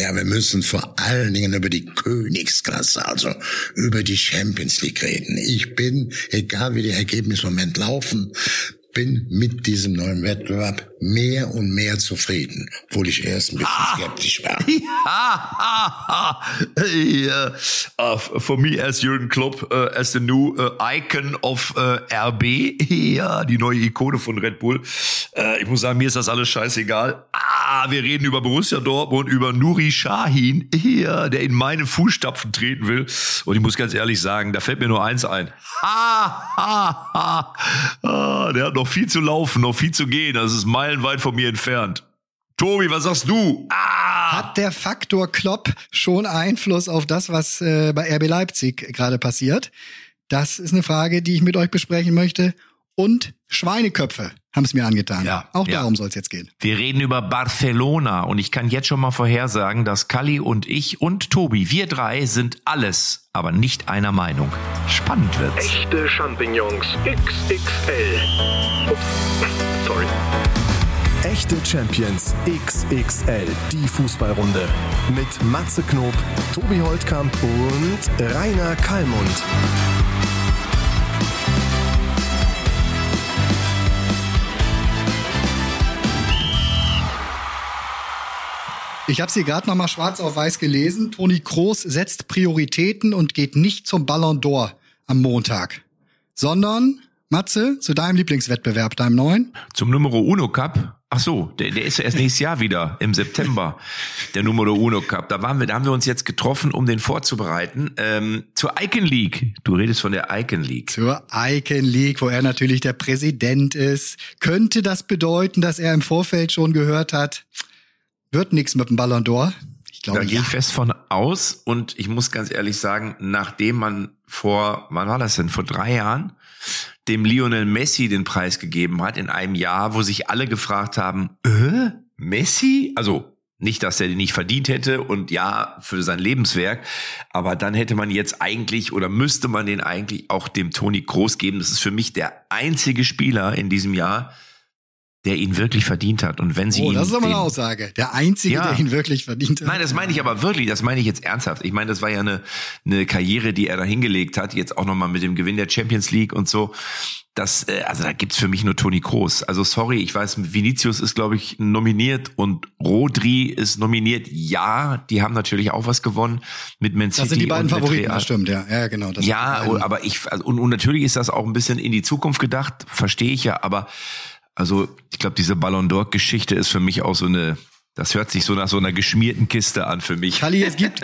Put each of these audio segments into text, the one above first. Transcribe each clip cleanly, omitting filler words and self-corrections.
Ja, wir müssen vor allen Dingen über die Königsklasse, also über die Champions League reden. Ich bin, egal wie die Ergebnisse im Moment laufen, bin mit diesem neuen Wettbewerb mehr und mehr zufrieden, obwohl ich erst ein bisschen skeptisch war. For me as Jürgen Klopp, as the new icon of RB, ja, die neue Ikone von Red Bull. Ich muss sagen, mir ist das alles scheißegal. Wir reden über Borussia Dortmund, über Nuri Sahin, ja, der in meine Fußstapfen treten will. Und ich muss ganz ehrlich sagen, da fällt mir nur eins ein. Der hat noch viel zu laufen, noch viel zu gehen. Das ist meilenweit von mir entfernt. Tobi, was sagst du? Hat der Faktor Klopp schon Einfluss auf das, was bei RB Leipzig gerade passiert? Das ist eine Frage, die ich mit euch besprechen möchte. Und Schweineköpfe haben es mir angetan. Ja, auch darum soll es jetzt gehen. Wir reden über Barcelona und ich kann jetzt schon mal vorhersagen, dass Kalli und ich und Tobi, wir drei sind alles, aber nicht einer Meinung. Spannend wird's. Echte Champignons XXL. Ups, sorry. Echte Champions XXL, die Fußballrunde. Mit Matze Knob, Tobi Holtkamp und Rainer Kallmund. Ich habe sie gerade noch mal schwarz auf weiß gelesen. Toni Kroos setzt Prioritäten und geht nicht zum Ballon d'Or am Montag, sondern, Matze, zu deinem Lieblingswettbewerb, deinem neuen? Zum Numero Uno Cup. Ach so, der ist ja erst nächstes Jahr wieder, im September, der Numero Uno Cup. Da haben wir uns jetzt getroffen, um den vorzubereiten. Zur Icon League. Du redest von der Icon League. Zur Icon League, wo er natürlich der Präsident ist. Könnte das bedeuten, dass er im Vorfeld schon gehört hat, wird nichts mit dem Ballon d'Or? Ich glaube, da gehe ich fest von aus und ich muss ganz ehrlich sagen, nachdem man wann war das denn, vor 3 Jahren, dem Lionel Messi den Preis gegeben hat, in einem Jahr, wo sich alle gefragt haben, Messi? Also nicht, dass er den nicht verdient hätte und ja, für sein Lebenswerk, aber dann hätte man jetzt eigentlich oder müsste man den eigentlich auch dem Toni Kroos geben. Das ist für mich der einzige Spieler in diesem Jahr, der ihn wirklich verdient hat. Und wenn sie das ist aber eine Aussage. Der Einzige, der ihn wirklich verdient hat. Nein, das meine ich aber wirklich. Das meine ich jetzt ernsthaft. Ich meine, das war ja eine Karriere, die er da hingelegt hat. Jetzt auch nochmal mit dem Gewinn der Champions League und so. Also da gibt's für mich nur Toni Kroos. Also sorry, ich weiß, Vinicius ist, glaube ich, nominiert und Rodri ist nominiert. Ja, die haben natürlich auch was gewonnen mit Man City. Das sind die beiden und Favoriten, das stimmt, ja. Ja, genau. Das aber und natürlich ist das auch ein bisschen in die Zukunft gedacht. Verstehe ich ja, aber also ich glaube, diese Ballon d'Or-Geschichte ist für mich auch das hört sich so nach so einer geschmierten Kiste an für mich. Kalli, es gibt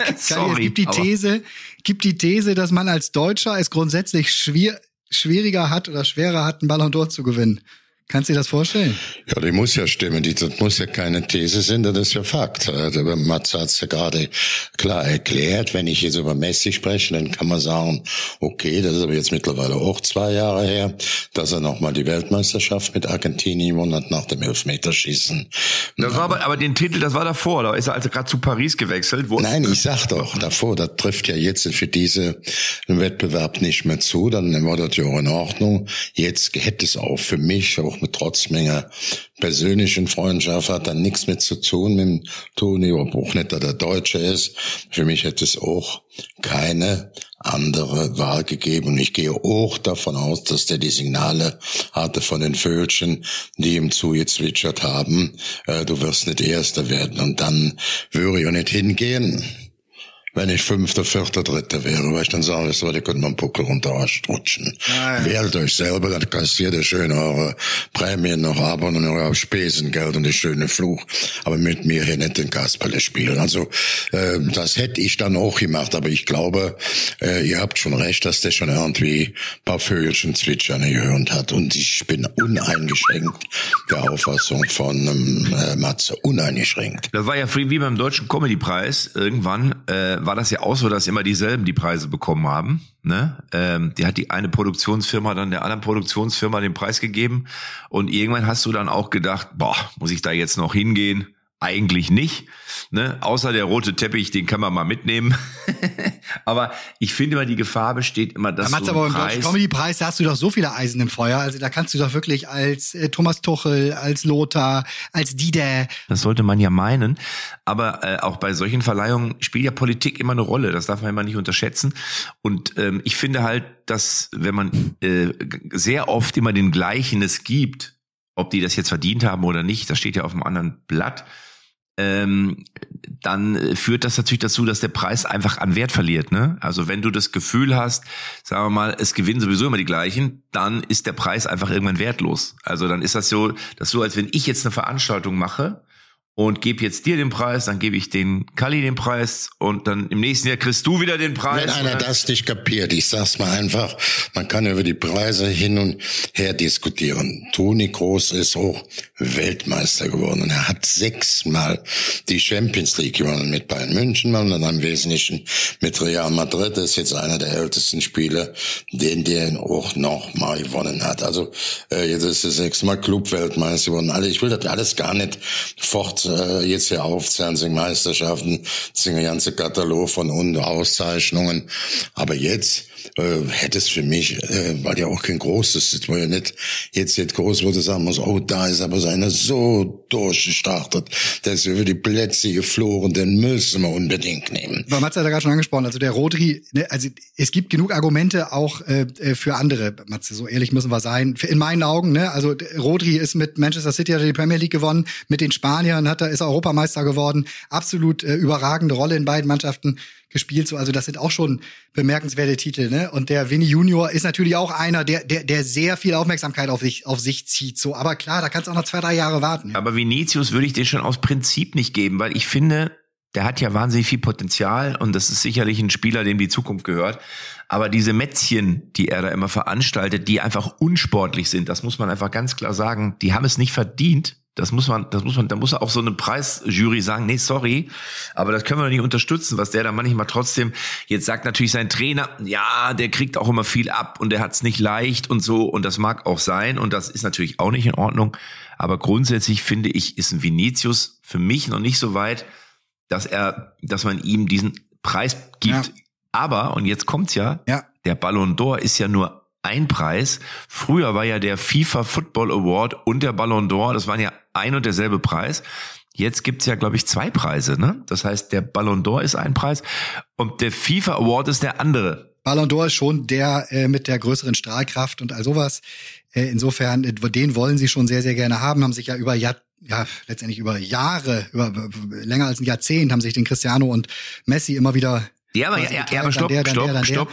die These, dass man als Deutscher es grundsätzlich schwieriger hat oder schwerer hat, einen Ballon d'Or zu gewinnen. Kannst du dir das vorstellen? Ja, die muss ja stimmen. Das muss ja keine These sein, das ist ja Fakt. Mats hat es ja gerade klar erklärt. Wenn ich jetzt über Messi spreche, dann kann man sagen, okay, das ist aber jetzt mittlerweile auch 2 Jahre her, dass er nochmal die Weltmeisterschaft mit Argentinien gewonnen hat nach dem Elfmeterschießen. Das war aber den Titel, das war davor. Da ist er also gerade zu Paris gewechselt. Nein, ich sag doch, davor, das trifft ja jetzt für diesen Wettbewerb nicht mehr zu. Dann war das ja auch in Ordnung. Jetzt hätte es auch für mich, auch mit trotz Menge persönlichen Freundschaft, hat dann nichts mit zu tun mit dem Toni, auch nicht, dass er Deutscher ist. Für mich hätte es auch keine andere Wahl gegeben. Und ich gehe auch davon aus, dass der die Signale hatte von den Vögelchen, die ihm zugezwitschert haben, du wirst nicht Erster werden. Und dann würde ich auch nicht hingehen, wenn ich 5., 4., 3. wäre, weil ich dann sage, so, die könnten einen Puckel runterrutschen. Wählt euch selber, dann kassiert ihr schön eure Prämien noch ab und euer Spesengeld und die schöne Fluch. Aber mit mir hier nicht den Kasperle spielen. Also, das hätte ich dann auch gemacht. Aber ich glaube, ihr habt schon recht, dass der schon irgendwie ein paar Vögelchen zwitschern gehört hat. Und ich bin uneingeschränkt der Auffassung von Matze. Uneingeschränkt. Das war ja wie beim Deutschen Comedy-Preis. Irgendwann war das ja auch so, dass immer dieselben die Preise bekommen haben. Ne? Die hat die eine Produktionsfirma dann der anderen Produktionsfirma den Preis gegeben. Und irgendwann hast du dann auch gedacht, muss ich da jetzt noch hingehen? eigentlich nicht, ne? Außer der rote Teppich, den kann man mal mitnehmen. Aber ich finde immer, die Gefahr besteht immer, dass so ein aber im Preis... Deutschen Comedy-Preis, da hast du doch so viele Eisen im Feuer. Also da kannst du doch wirklich als Thomas Tuchel, als Lothar, als Dieter... Das sollte man ja meinen. Aber auch bei solchen Verleihungen spielt ja Politik immer eine Rolle. Das darf man immer nicht unterschätzen. Und ich finde halt, dass wenn man sehr oft immer den Gleichen es gibt, ob die das jetzt verdient haben oder nicht, das steht ja auf einem anderen Blatt, dann führt das natürlich dazu, dass der Preis einfach an Wert verliert, ne? Also wenn du das Gefühl hast, sagen wir mal, es gewinnen sowieso immer die gleichen, dann ist der Preis einfach irgendwann wertlos. Also dann ist das so, als wenn ich jetzt eine Veranstaltung mache und gebe jetzt dir den Preis, dann gebe ich den Kalli den Preis und dann im nächsten Jahr kriegst du wieder den Preis. Wenn einer das nicht kapiert, ich sag's mal einfach, man kann über die Preise hin und her diskutieren. Toni Kroos ist auch Weltmeister geworden und er hat 6-mal die Champions League gewonnen mit Bayern München und dann im Wesentlichen mit Real Madrid. Das ist jetzt einer der ältesten Spieler, den auch noch mal gewonnen hat. Also jetzt ist er 6-mal Club-Weltmeister geworden. Also ich will das alles gar nicht jetzt hier aufzählen, sind Meisterschaften, sind ein ganzer Katalog von Auszeichnungen. Aber jetzt hätte es für mich, weil ja auch kein großes, das war ja nicht jetzt groß, wo du sagen musst, oh, da ist aber so einer so durchgestartet, der ist über die Plätze geflogen, den müssen wir unbedingt nehmen. Aber Matze hat ja gerade schon angesprochen, also der Rodri, ne, also es gibt genug Argumente auch für andere, Matze, so ehrlich müssen wir sein, in meinen Augen, ne, also Rodri ist mit Manchester City, hat er die Premier League gewonnen, mit den Spaniern ist er Europameister geworden, absolut überragende Rolle in beiden Mannschaften gespielt, so, also das sind auch schon bemerkenswerte Titel, ne? Und der Vini Junior ist natürlich auch einer, der sehr viel Aufmerksamkeit auf sich zieht, so. Aber klar, da kannst du auch noch 2-3 Jahre warten. Ja. Aber Vinicius würde ich den schon aus Prinzip nicht geben, weil ich finde, der hat ja wahnsinnig viel Potenzial und das ist sicherlich ein Spieler, dem die Zukunft gehört. Aber diese Mätzchen, die er da immer veranstaltet, die einfach unsportlich sind, das muss man einfach ganz klar sagen, die haben es nicht verdient. Da muss auch so eine Preisjury sagen, nee, sorry, aber das können wir doch nicht unterstützen, was der da manchmal trotzdem, jetzt sagt natürlich sein Trainer, ja, der kriegt auch immer viel ab und der hat's nicht leicht und so und das mag auch sein und das ist natürlich auch nicht in Ordnung, aber grundsätzlich finde ich, ist ein Vinicius für mich noch nicht so weit, dass man ihm diesen Preis gibt. Ja. Aber, und jetzt kommt's ja, der Ballon d'Or ist ja nur ein Preis. Früher war ja der FIFA Football Award und der Ballon d'Or, das waren ja ein und derselbe Preis. Jetzt gibt's ja, glaube ich, 2 Preise, ne? Das heißt, der Ballon d'Or ist ein Preis und der FIFA Award ist der andere. Ballon d'Or ist schon der mit der größeren Strahlkraft und all sowas. Insofern, den wollen sie schon sehr, sehr gerne haben, haben sich ja letztendlich über Jahre, über länger als ein Jahrzehnt, haben sich den Cristiano und Messi immer wieder aber stopp.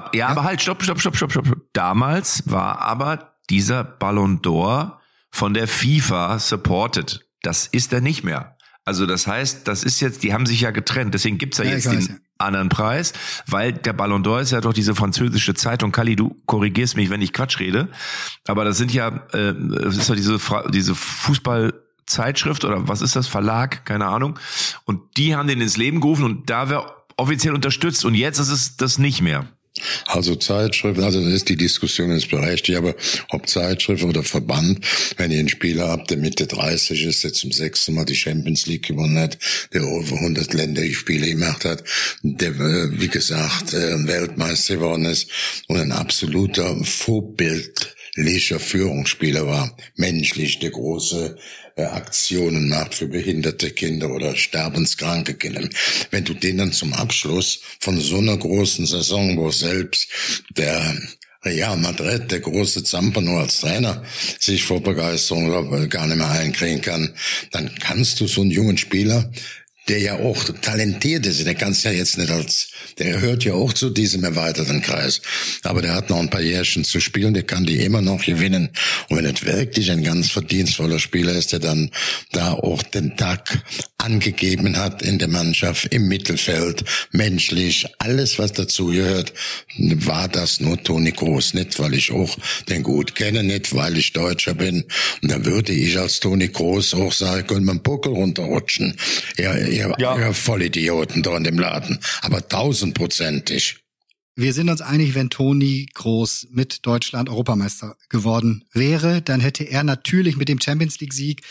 Damals war aber dieser Ballon d'Or von der FIFA supported. Das ist er nicht mehr. Also das heißt, das ist jetzt, die haben sich ja getrennt. Deswegen gibt's ja jetzt den anderen Preis, weil der Ballon d'Or ist ja doch diese französische Zeitung. Kalli, du korrigierst mich, wenn ich Quatsch rede. Aber das sind ja, das ist ja diese Fußballzeitschrift oder was ist das? Verlag? Keine Ahnung. Und die haben den ins Leben gerufen und da wird offiziell unterstützt und jetzt ist es das nicht mehr. Also Zeitschriften, also das ist die Diskussion ist berechtigt, aber ob Zeitschrift oder Verband, wenn ihr einen Spieler habt, der Mitte 30 ist, der zum 6. Mal die Champions League gewonnen hat, der über 100 Länderspiele gemacht hat, der, wie gesagt, Weltmeister geworden ist und ein absoluter vorbildlicher Führungsspieler war, menschlich der große Aktionen macht für behinderte Kinder oder sterbenskranke Kinder. Wenn du den dann zum Abschluss von so einer großen Saison, wo selbst der Real Madrid, der große Zampano als Trainer, sich vor Begeisterung gar nicht mehr einkriegen kann, dann kannst du so einen jungen Spieler, der ja auch talentiert ist, der kann's ja jetzt nicht der hört ja auch zu diesem erweiterten Kreis. Aber der hat noch ein paar Jährchen zu spielen, der kann die immer noch gewinnen. Und wenn es wirklich ein ganz verdienstvoller Spieler ist, der dann da auch den Tag angegeben hat in der Mannschaft, im Mittelfeld, menschlich, alles was dazu gehört, war das nur Toni Kroos. Nicht, weil ich auch den gut kenne, nicht, weil ich Deutscher bin. Und da würde ich als Toni Kroos auch sagen, können wir einen Buckel runterrutschen. Ja, Vollidioten da in dem Laden. Aber 1000%ig. Wir sind uns einig, wenn Toni Kroos mit Deutschland Europameister geworden wäre, dann hätte er natürlich mit dem Champions-League-Sieg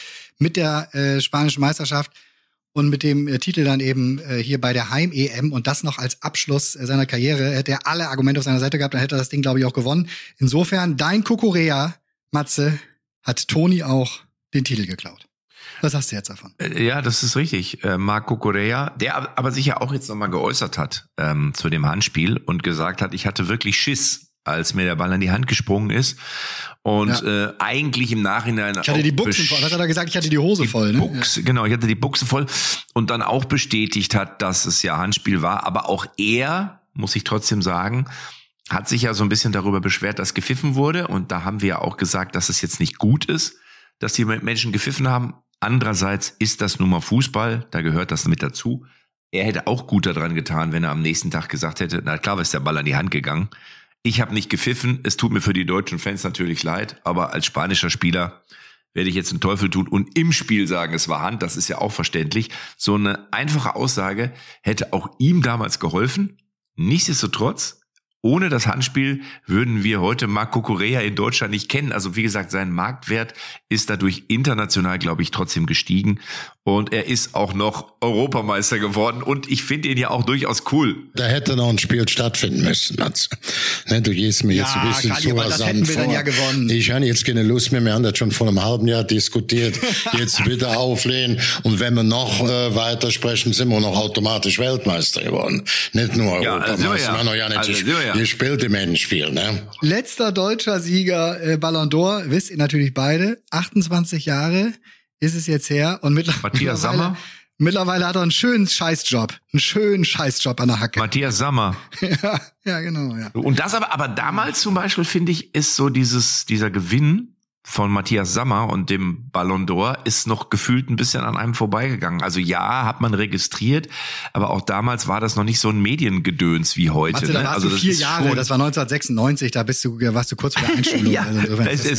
mit der spanischen Meisterschaft und mit dem Titel dann eben hier bei der Heim-EM und das noch als Abschluss seiner Karriere. Hätte er alle Argumente auf seiner Seite gehabt, dann hätte er das Ding, glaube ich, auch gewonnen. Insofern, dein Kukurea, Matze, hat Toni auch den Titel geklaut. Was hast du jetzt davon? Ja, das ist richtig. Marc Cucurella, der aber sich ja auch jetzt nochmal geäußert hat zu dem Handspiel und gesagt hat, ich hatte wirklich Schiss, als mir der Ball an die Hand gesprungen ist. Und eigentlich im Nachhinein ich hatte die Buchsen voll. Was hat er gesagt? Ich hatte die Hose voll. Ne? Genau, ich hatte die Buchse voll. Und dann auch bestätigt hat, dass es ja Handspiel war. Aber auch er, muss ich trotzdem sagen, hat sich ja so ein bisschen darüber beschwert, dass gepfiffen wurde. Und da haben wir ja auch gesagt, dass es jetzt nicht gut ist, dass die Menschen gepfiffen haben. Andererseits ist das nun mal Fußball, da gehört das mit dazu. Er hätte auch gut daran getan, wenn er am nächsten Tag gesagt hätte, na klar ist der Ball an die Hand gegangen. Ich habe nicht gepfiffen, es tut mir für die deutschen Fans natürlich leid, aber als spanischer Spieler werde ich jetzt den Teufel tun und im Spiel sagen, es war Hand, das ist ja auch verständlich. So eine einfache Aussage hätte auch ihm damals geholfen. Nichtsdestotrotz, ohne das Handspiel würden wir heute Marc Cucurella in Deutschland nicht kennen. Also wie gesagt, sein Marktwert ist dadurch international, glaube ich, trotzdem gestiegen. Und er ist auch noch Europameister geworden. Und ich finde ihn ja auch durchaus cool. Da hätte noch ein Spiel stattfinden müssen. Ne, du gehst mir jetzt ein bisschen zu rasant vor. Ja gewonnen. Ich habe jetzt keine Lust mehr. Wir haben das schon vor einem halben Jahr diskutiert. Jetzt bitte auflehnen. Und wenn wir noch weiter sprechen, sind wir noch automatisch Weltmeister geworden. Nicht nur Europameister. Wir noch ja nicht gespielt im Endspiel. Ne? Letzter deutscher Sieger Ballon d'Or, wisst ihr natürlich beide. 28 Jahre ist es jetzt her. Und Matthias Sammer. Mittlerweile hat er einen schönen Scheißjob. Einen schönen Scheißjob an der Hacke. Matthias Sammer. ja, genau. Ja. Und das aber damals zum Beispiel, finde ich, ist so dieser Gewinn von Matthias Sammer und dem Ballon d'Or ist noch gefühlt ein bisschen an einem vorbeigegangen. Also ja, hat man registriert, aber auch damals war das noch nicht so ein Mediengedöns wie heute. Matze, da warst also du 4 Jahre, das war 1996, da warst du kurz vor der Einstellung. Ja, also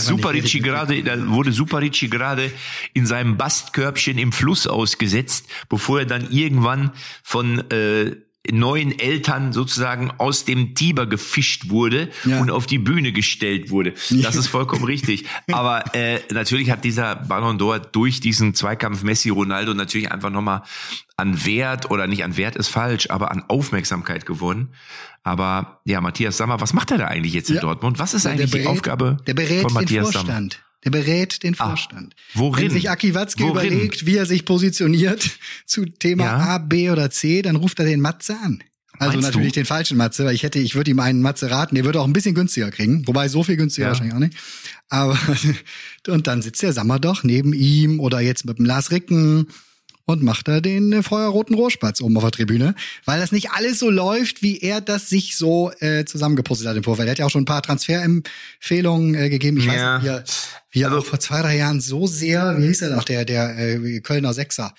da wurde Suparici gerade in seinem Bastkörbchen im Fluss ausgesetzt, bevor er dann irgendwann von neuen Eltern sozusagen aus dem Tiber gefischt wurde und auf die Bühne gestellt wurde. Das ist vollkommen richtig. Aber natürlich hat dieser Ballon d'Or durch diesen Zweikampf Messi-Ronaldo natürlich einfach nochmal an Wert, oder nicht an Wert ist falsch, aber an Aufmerksamkeit gewonnen. Aber ja, Matthias Sammer, was macht er da eigentlich jetzt in Dortmund? Was ist eigentlich die Aufgabe von Matthias Sammer? Der berät den Vorstand. Worin? Wenn sich Aki Watzke überlegt, wie er sich positioniert zu Thema A, B oder C, dann ruft er den Matze an. Also Meinst natürlich du? Den falschen Matze, weil ich würde ihm einen Matze raten, der würde auch ein bisschen günstiger kriegen. Wobei so viel günstiger wahrscheinlich auch nicht. Aber, und dann sitzt der Sammer doch neben ihm oder jetzt mit dem Lars Ricken und macht da den feuerroten Rohrspatz oben auf der Tribüne, weil das nicht alles so läuft, wie er das sich so zusammengepuzzelt hat im Vorfeld. Er hat ja auch schon ein paar Transferempfehlungen gegeben. Ich weiß nicht, wie er auch vor 2-3 Jahren so sehr, wie hieß er noch, der Kölner Sechser,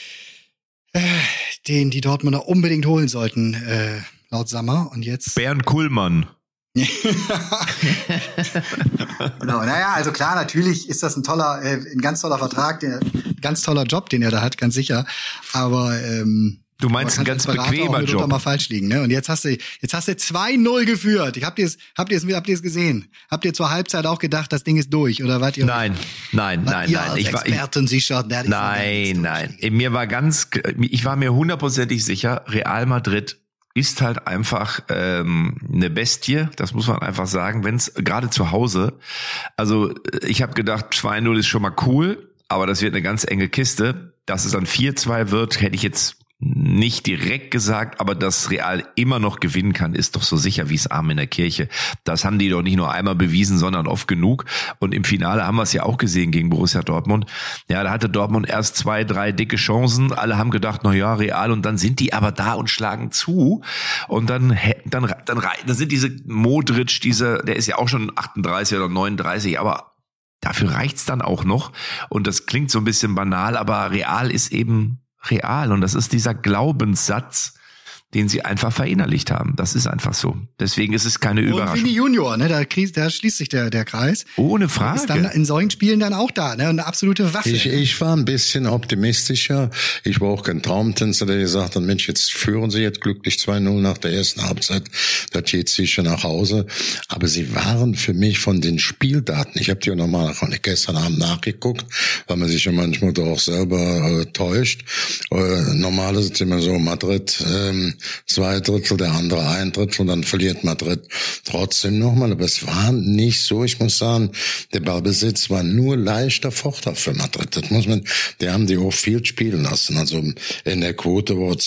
den die Dortmunder unbedingt holen sollten, laut Sammer. Und jetzt Bernd Kuhlmann. Genau, naja, also klar, natürlich ist das ein ganz toller Vertrag, ein ganz toller Job, den er da hat, ganz sicher. Aber du meinst ein ganz bequemer Job. Auch mal falsch liegen, ne? Und jetzt hast du 2-0 geführt. Habt ihr es gesehen? Habt ihr zur Halbzeit auch gedacht, das Ding ist durch, oder wart ihr? Nein. Ich war Experten sicher. Nein. Ich war mir hundertprozentig sicher, Real Madrid ist halt einfach eine Bestie, das muss man einfach sagen, wenn es gerade zu Hause, also ich habe gedacht, 2-0 ist schon mal cool, aber das wird eine ganz enge Kiste, dass es dann 4-2 wird, hätte ich jetzt nicht direkt gesagt, aber dass Real immer noch gewinnen kann, ist doch so sicher wie es Arm in der Kirche. Das haben die doch nicht nur einmal bewiesen, sondern oft genug. Und im Finale haben wir es ja auch gesehen gegen Borussia Dortmund. Ja, da hatte Dortmund erst 2-3 dicke Chancen. Alle haben gedacht, na ja, Real. Und dann sind die aber da und schlagen zu. Und dann sind diese Modric, der ist ja auch schon 38 oder 39, aber dafür reicht's dann auch noch. Und das klingt so ein bisschen banal, aber Real ist eben Real, und das ist dieser Glaubenssatz, den sie einfach verinnerlicht haben. Das ist einfach so. Deswegen ist es keine Überraschung. Und Vini Junior, ne, da schließt sich der Kreis. Ohne Frage. Ist dann in solchen Spielen dann auch da, ne, eine absolute Waffe. Ich war ein bisschen optimistischer. Ich war auch kein Traumtänzer, der gesagt hat, Mensch, jetzt führen sie jetzt glücklich 2-0 nach der ersten Halbzeit. Das geht sicher nach Hause. Aber sie waren für mich von den Spieldaten, ich habe die nochmal gestern Abend nachgeguckt, weil man sich ja manchmal doch auch selber täuscht. Normal ist es immer so, Madrid 2 Drittel, der andere 1 Drittel, und dann verliert Madrid trotzdem nochmal. Aber es war nicht so, ich muss sagen, der Ballbesitz war nur leichter Vorteil für Madrid. Das muss man, die haben die auch viel spielen lassen. Also in der Quote war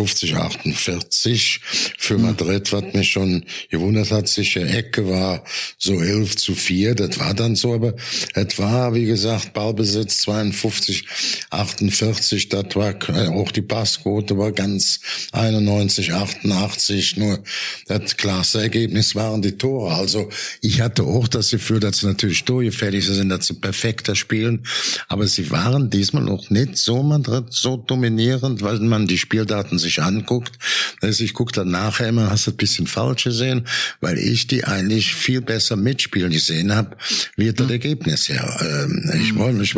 52-48 für Madrid, was mich schon gewundert hat. Sicher Ecke war so 11-4, das war dann so, aber es war, wie gesagt, Ballbesitz 52-48, das war auch die Passquote war ganz 91-88, nur das klasse Ergebnis waren die Tore. Also ich hatte auch das Gefühl, dass sie natürlich torgefährlich sind, dass sie perfekter spielen, aber sie waren diesmal noch nicht so Madrid so dominierend, weil man die Spieldaten sich anguckt. Also ich gucke dann nachher immer, hast du ein bisschen falsch gesehen, weil ich die eigentlich viel besser mitspielen gesehen habe, wie das Ergebnis her. Ich war noch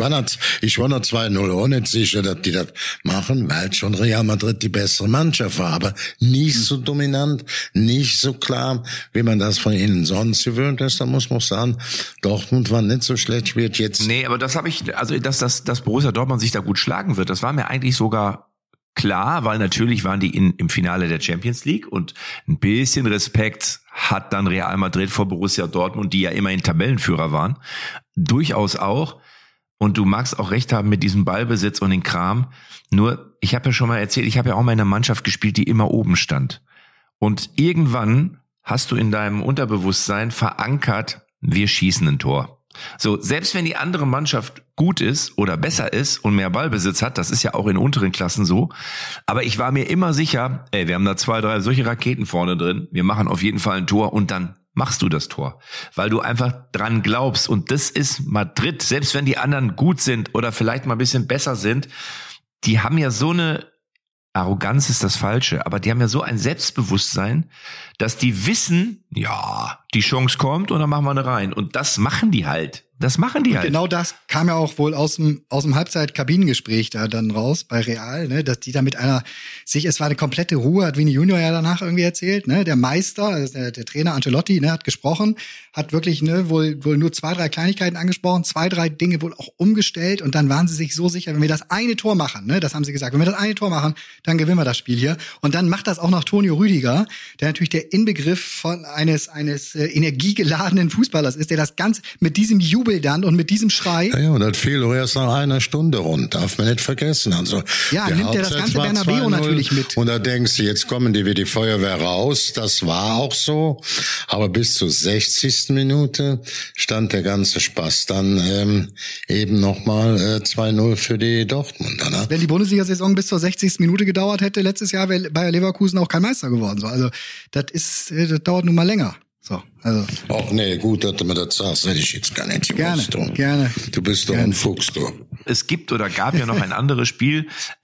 2-0 auch nicht sicher, dass die das machen, weil schon Real Madrid die bessere Mannschaft war, aber nicht so dominant, nicht so klar, wie man das von ihnen sonst gewöhnt ist. Da muss man sagen, Dortmund war nicht so schlecht, wird jetzt. Nee, aber das habe ich, also dass Borussia Dortmund sich da gut schlagen wird, das war mir eigentlich sogar klar, weil natürlich waren die im Finale der Champions League und ein bisschen Respekt hat dann Real Madrid vor Borussia Dortmund, die ja immerhin Tabellenführer waren, durchaus auch. Und du magst auch recht haben mit diesem Ballbesitz und den Kram. Nur, ich habe ja schon mal erzählt, ich habe ja auch mal in einer Mannschaft gespielt, die immer oben stand. Und irgendwann hast du in deinem Unterbewusstsein verankert, wir schießen ein Tor. So, selbst wenn die andere Mannschaft gut ist oder besser ist und mehr Ballbesitz hat, das ist ja auch in unteren Klassen so, aber ich war mir immer sicher, wir haben da 2, 3 solche Raketen vorne drin, wir machen auf jeden Fall ein Tor und dann machst du das Tor, weil du einfach dran glaubst, und das ist Madrid, selbst wenn die anderen gut sind oder vielleicht mal ein bisschen besser sind, die haben ja so eine Arroganz ist das Falsche, aber die haben ja so ein Selbstbewusstsein, dass die wissen, ja, die Chance kommt und dann machen wir eine rein. Und das machen die halt. Genau das kam ja auch wohl aus dem Halbzeit-Kabinengespräch da dann raus bei Real, ne, dass die da mit es war eine komplette Ruhe, hat Vini Junior ja danach irgendwie erzählt, ne, der Meister, also der Trainer Ancelotti, ne, hat gesprochen, hat wirklich, ne, wohl nur 2, 3 Kleinigkeiten angesprochen, 2, 3 Dinge wohl auch umgestellt, und dann waren sie sich so sicher, wenn wir das eine Tor machen, ne, das haben sie gesagt, wenn wir das eine Tor machen, dann gewinnen wir das Spiel hier. Und dann macht das auch noch Tonio Rüdiger, der natürlich der Inbegriff von eines energiegeladenen Fußballers ist, der das Ganze mit diesem Jubel dann und mit diesem Schrei. Ja, und das fiel doch erst nach einer Stunde rund, darf man nicht vergessen. Also ja, nimmt er das ganze Bernabeu natürlich mit. Und da denkst du, jetzt kommen die wie die Feuerwehr raus. Das war auch so. Aber bis zur 60. Minute stand der ganze Spaß dann eben nochmal 2-0 für die Dortmunder. Ne? Wenn die Bundesliga-Saison bis zur 60. Minute gedauert hätte, letztes Jahr wäre Bayer Leverkusen auch kein Meister geworden. So, also das dauert nun mal länger. So, also. Ach nee, gut, dass du mir das sagst, hätte ich jetzt gar nicht gewusst. Gerne. Du bist doch ein Fuchs, du. Es gibt oder gab ja noch ein anderes Spiel.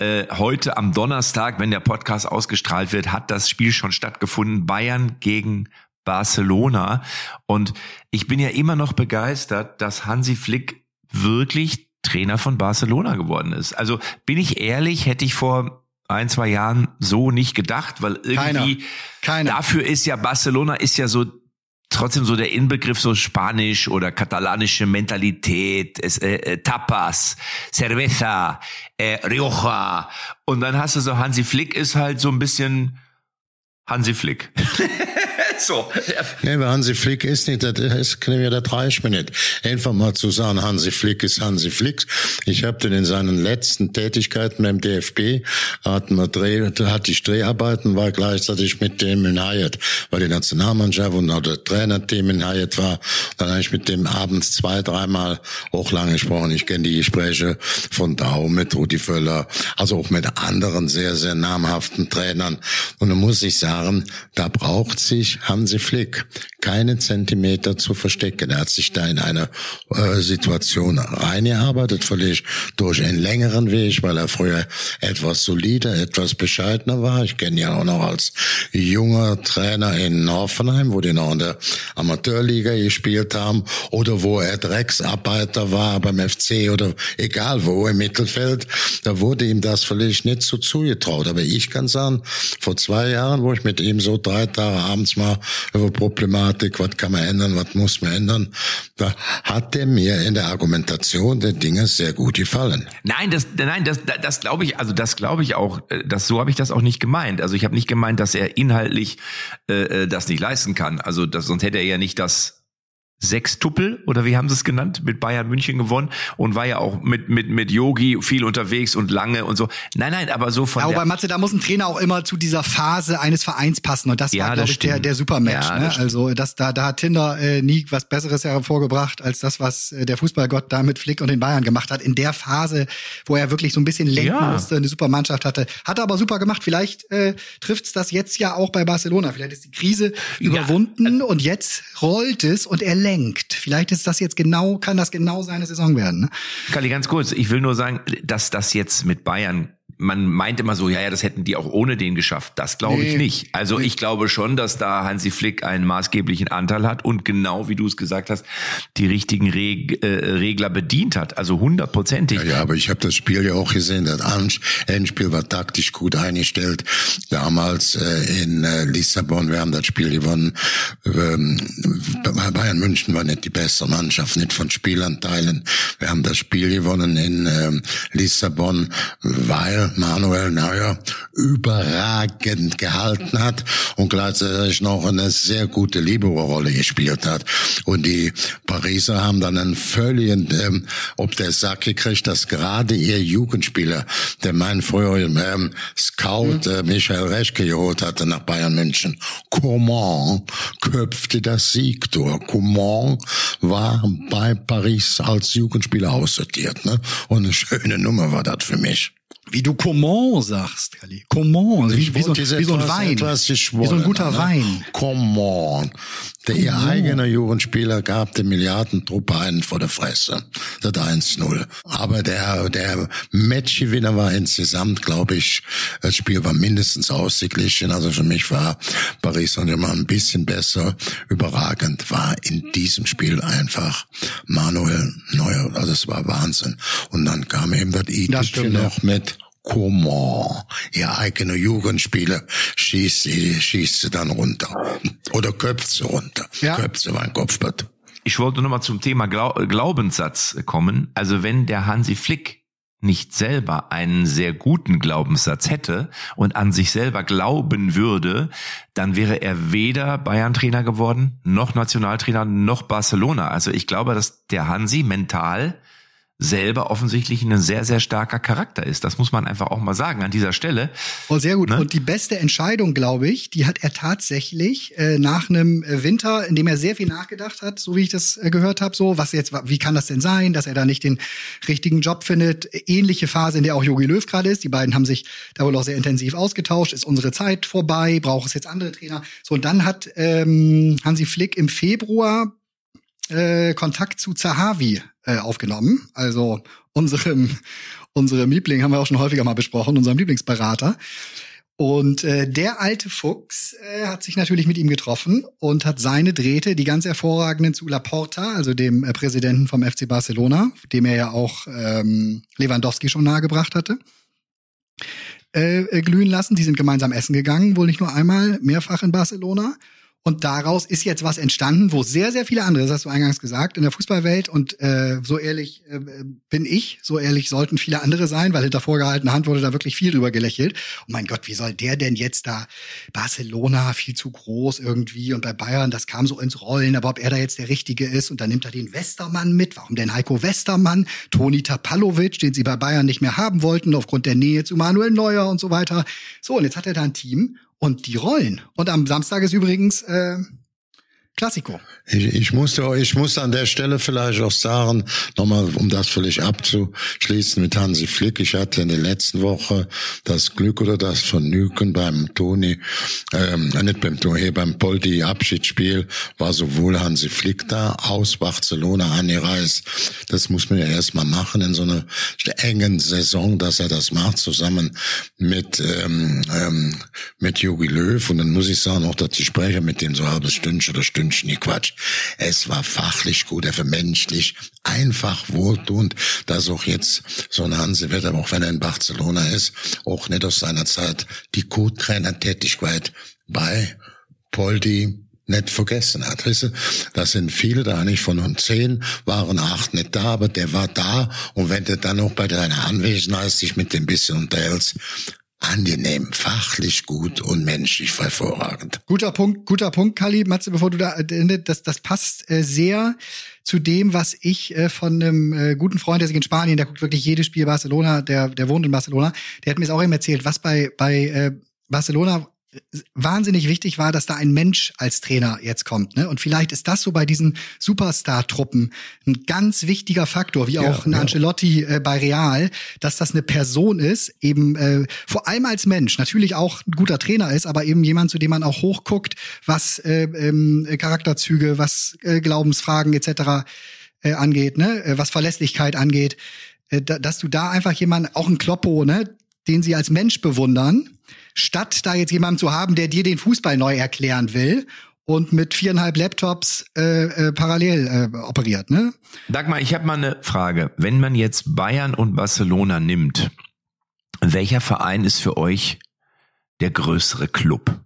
Heute am Donnerstag, wenn der Podcast ausgestrahlt wird, hat das Spiel schon stattgefunden. Bayern gegen Barcelona. Und ich bin ja immer noch begeistert, dass Hansi Flick wirklich Trainer von Barcelona geworden ist. Also bin ich ehrlich, hätte ich vor 1, 2 Jahren so nicht gedacht, weil irgendwie Keiner. Dafür ist ja Barcelona ist ja so trotzdem so der Inbegriff so spanisch oder katalanische Mentalität, Tapas, Cerveza, Rioja, und dann hast du so Hansi Flick ist halt so ein bisschen Hansi Flick. So. Nee, weil Hansi Flick ist nicht, das reicht mir nicht. Einfach mal zu sagen, Hansi Flick ist Hansi Flick. Ich habe den in seinen letzten Tätigkeiten beim DFB, hatte ich Dreharbeiten, war gleichzeitig mit dem in Hyatt, weil die Nationalmannschaft und auch der Trainerteam in Hyatt war. Dann habe ich mit dem abends 2, 3 Mal auch lange gesprochen. Ich kenne die Gespräche von Dau mit Rudi Völler, also auch mit anderen sehr, sehr namhaften Trainern. Und da muss ich sagen, da braucht sich Hansi Flick keinen Zentimeter zu verstecken. Er hat sich da in eine Situation reingearbeitet, vielleicht durch einen längeren Weg, weil er früher etwas solider, etwas bescheidener war. Ich kenne ihn auch noch als junger Trainer in Hoffenheim, wo die noch in der Amateurliga gespielt haben oder wo er Drecksarbeiter war beim FC oder egal wo im Mittelfeld. Da wurde ihm das vielleicht nicht so zugetraut. Aber ich kann sagen, vor 2 Jahren, wo ich mit ihm so 3 Tage abends mal über Problematik, was kann man ändern, was muss man ändern, da hat er mir in der Argumentation der Dinge sehr gut gefallen. Nein, das glaube ich, also das glaube ich auch, so habe ich das auch nicht gemeint. Also ich habe nicht gemeint, dass er inhaltlich das nicht leisten kann. Also sonst hätte er ja nicht das Sechstuppel, oder wie haben sie es genannt, mit Bayern München gewonnen und war ja auch mit Yogi viel unterwegs und lange und so. Nein, aber so von aber Matze, da muss ein Trainer auch immer zu dieser Phase eines Vereins passen und das war, glaube ich, der Supermatch. Ja, ne? Also da hat Tinder nie was Besseres hervorgebracht als das, was der Fußballgott da mit Flick und den Bayern gemacht hat. In der Phase, wo er wirklich so ein bisschen lenken musste, eine super Mannschaft hatte. Hat er aber super gemacht. Vielleicht trifft's das jetzt ja auch bei Barcelona. Vielleicht ist die Krise überwunden und jetzt rollt es und er lenkt. Vielleicht ist das jetzt kann das genau seine Saison werden. Ne? Kalli, ganz kurz, ich will nur sagen, dass das jetzt mit Bayern, man meint immer so, ja, das hätten die auch ohne den geschafft. Das glaube ich nicht. Also ich glaube schon, dass da Hansi Flick einen maßgeblichen Anteil hat und genau, wie du es gesagt hast, die richtigen Regler bedient hat. Also 100%. Ja, aber ich habe das Spiel ja auch gesehen. Das Endspiel war taktisch gut eingestellt. Damals in Lissabon, wir haben das Spiel gewonnen. Bayern München war nicht die beste Mannschaft, nicht von Spielanteilen. Wir haben das Spiel gewonnen in Lissabon, weil Manuel Neuer überragend gehalten hat und gleichzeitig noch eine sehr gute Libero-Rolle gespielt hat. Und die Pariser haben dann einen völligen ob der Sack gekriegt, dass gerade ihr Jugendspieler, der mein früheren Scout Michael Reschke geholt hatte nach Bayern München, Coman köpfte das Siegtor. Coman war bei Paris als Jugendspieler aussortiert, ne? Und eine schöne Nummer war das für mich. Wie du Coman sagst, Kalli. Coman, wie so ein Wein. Wie so ein guter Wein. Coman. Der ihr eigener Jugendspieler gab der Milliardentruppe einen vor der Fresse. Das 1-0. Aber der Matchgewinner war insgesamt, glaube ich, das Spiel war mindestens ausgeglichen. Also für mich war Paris Saint-Germain ein bisschen besser. Überragend war in diesem Spiel einfach Manuel Neuer. Also es war Wahnsinn. Und dann kam eben das i-Tüpfchen noch mit Coman, ihr eigener Jugendspieler, schießt sie dann runter. Oder köpft sie runter. Ja. Köpft sie war ein Kopfball. Ich wollte nochmal zum Thema Glaubenssatz kommen. Also wenn der Hansi Flick nicht selber einen sehr guten Glaubenssatz hätte und an sich selber glauben würde, dann wäre er weder Bayern-Trainer geworden, noch Nationaltrainer, noch Barcelona. Also ich glaube, dass der Hansi mental selber offensichtlich ein sehr, sehr starker Charakter ist. Das muss man einfach auch mal sagen an dieser Stelle. Oh, sehr gut. Ne? Und die beste Entscheidung, glaube ich, die hat er tatsächlich nach einem Winter, in dem er sehr viel nachgedacht hat, so wie ich das gehört habe, so wie kann das denn sein, dass er da nicht den richtigen Job findet. Ähnliche Phase, in der auch Jogi Löw gerade ist. Die beiden haben sich da wohl auch sehr intensiv ausgetauscht. Ist unsere Zeit vorbei? Braucht es jetzt andere Trainer? So, und dann hat Hansi Flick im Februar Kontakt zu Zahavi aufgenommen, also unserem Liebling, haben wir auch schon häufiger mal besprochen, unserem Lieblingsberater. Und der alte Fuchs hat sich natürlich mit ihm getroffen und hat seine Drähte, die ganz hervorragenden, zu Laporta, also dem Präsidenten vom FC Barcelona, dem er ja auch Lewandowski schon nahegebracht hatte, glühen lassen. Die sind gemeinsam essen gegangen, wohl nicht nur einmal, mehrfach in Barcelona. Und daraus ist jetzt was entstanden, wo sehr, sehr viele andere, das hast du eingangs gesagt, in der Fußballwelt, und so ehrlich bin ich, so ehrlich sollten viele andere sein, weil hinter vorgehaltener Hand wurde da wirklich viel drüber gelächelt. Oh mein Gott, wie soll der denn jetzt da, Barcelona viel zu groß irgendwie und bei Bayern, das kam so ins Rollen, aber ob er da jetzt der Richtige ist, und dann nimmt er den Westermann mit. Warum denn Heiko Westermann? Toni Tapalovic, den sie bei Bayern nicht mehr haben wollten, aufgrund der Nähe zu Manuel Neuer und so weiter. So, und jetzt hat er da ein Team. Und die rollen. Und am Samstag ist übrigens Klassiko. Ich muss an der Stelle vielleicht auch sagen, nochmal, um das völlig abzuschließen mit Hansi Flick. Ich hatte in der letzten Woche das Glück oder das Vergnügen beim beim Poldi Abschiedsspiel war sowohl Hansi Flick da, aus Barcelona angereist. Das muss man ja erstmal machen in so einer engen Saison, dass er das macht, zusammen mit Jogi Löw. Und dann muss ich sagen, auch dass die Sprecher mit dem so halbes Stündchen oder Stündchen, nie Quatsch. Es war fachlich gut, er war menschlich, einfach wohltuend, dass auch jetzt so ein Hansi Wetter, auch wenn er in Barcelona ist, auch nicht aus seiner Zeit die Co-Trainer-Tätigkeit bei Poldi nicht vergessen hat. Weißt du, das sind viele da, nicht von uns 10 waren 8 nicht da, aber der war da, und wenn du dann noch bei deiner Anwesenheit dich mit dem bisschen unterhältst, angenehm, fachlich gut und menschlich hervorragend. Guter Punkt, Kalli. Matze, bevor du da, das passt sehr zu dem, was ich von einem guten Freund, der sich in Spanien, der guckt wirklich jedes Spiel Barcelona, der wohnt in Barcelona, der hat mir es auch eben erzählt, was bei Barcelona wahnsinnig wichtig war, dass da ein Mensch als Trainer jetzt kommt, ne? Und vielleicht ist das so bei diesen Superstar-Truppen ein ganz wichtiger Faktor, wie auch ein Ancelotti bei Real, dass das eine Person ist, eben vor allem als Mensch, natürlich auch ein guter Trainer ist, aber eben jemand, zu dem man auch hochguckt, was Charakterzüge, was Glaubensfragen etc. Angeht, ne? Was Verlässlichkeit angeht, dass du da einfach jemanden, auch ein Kloppo, ne, den sie als Mensch bewundern, statt da jetzt jemanden zu haben, der dir den Fußball neu erklären will und mit 4,5 Laptops parallel operiert, ne? Dagmar, ich habe mal eine Frage. Wenn man jetzt Bayern und Barcelona nimmt, welcher Verein ist für euch der größere Club?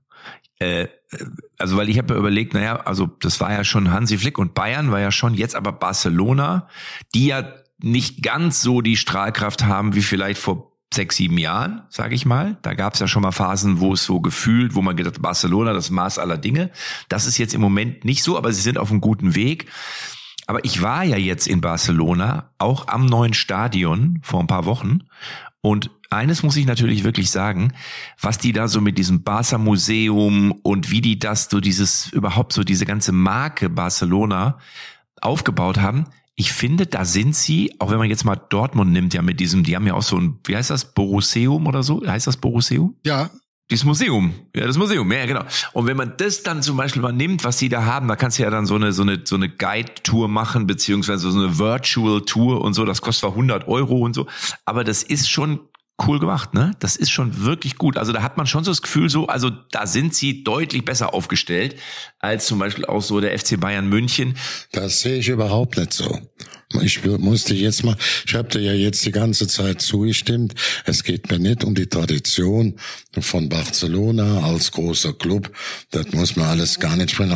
Also, weil ich habe mir überlegt, also das war ja schon Hansi Flick und Bayern war ja schon jetzt, aber Barcelona, die ja nicht ganz so die Strahlkraft haben wie vielleicht vor 6, 7 Jahren, sage ich mal. Da gab es ja schon mal Phasen, wo es so gefühlt, wo man gedacht hat, Barcelona, das Maß aller Dinge. Das ist jetzt im Moment nicht so, aber sie sind auf einem guten Weg. Aber ich war ja jetzt in Barcelona, auch am neuen Stadion vor ein paar Wochen. Und eines muss ich natürlich wirklich sagen, was die da so mit diesem Barca-Museum und wie die das so diese ganze Marke Barcelona aufgebaut haben. Ich finde, da sind sie, auch wenn man jetzt mal Dortmund nimmt, ja mit diesem, die haben ja auch so ein, wie heißt das, Borusseum oder so? Heißt das Borusseum? Ja. Das Museum. Ja, das Museum. Ja, genau. Und wenn man das dann zum Beispiel mal nimmt, was sie da haben, da kannst du ja dann so eine Guide-Tour machen, beziehungsweise so eine Virtual-Tour und so. Das kostet zwar 100 € und so. Aber das ist schon cool gemacht, ne? Das ist schon wirklich gut. Also da hat man schon so das Gefühl also da sind sie deutlich besser aufgestellt als zum Beispiel auch so der FC Bayern München. Das sehe ich überhaupt nicht so. Ich habe dir ja jetzt die ganze Zeit zugestimmt. Es geht mir nicht um die Tradition von Barcelona als großer Club. Das muss man alles gar nicht sprechen.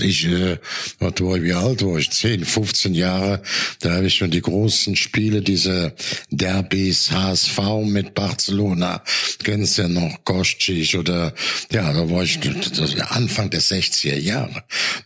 Wie alt war ich? 10, 15 Jahre. Da habe ich schon die großen Spiele, diese Derbys, HSV mit Barcelona. Kennst du ja noch Kostic oder, ja, da war ich Anfang der 60er Jahre.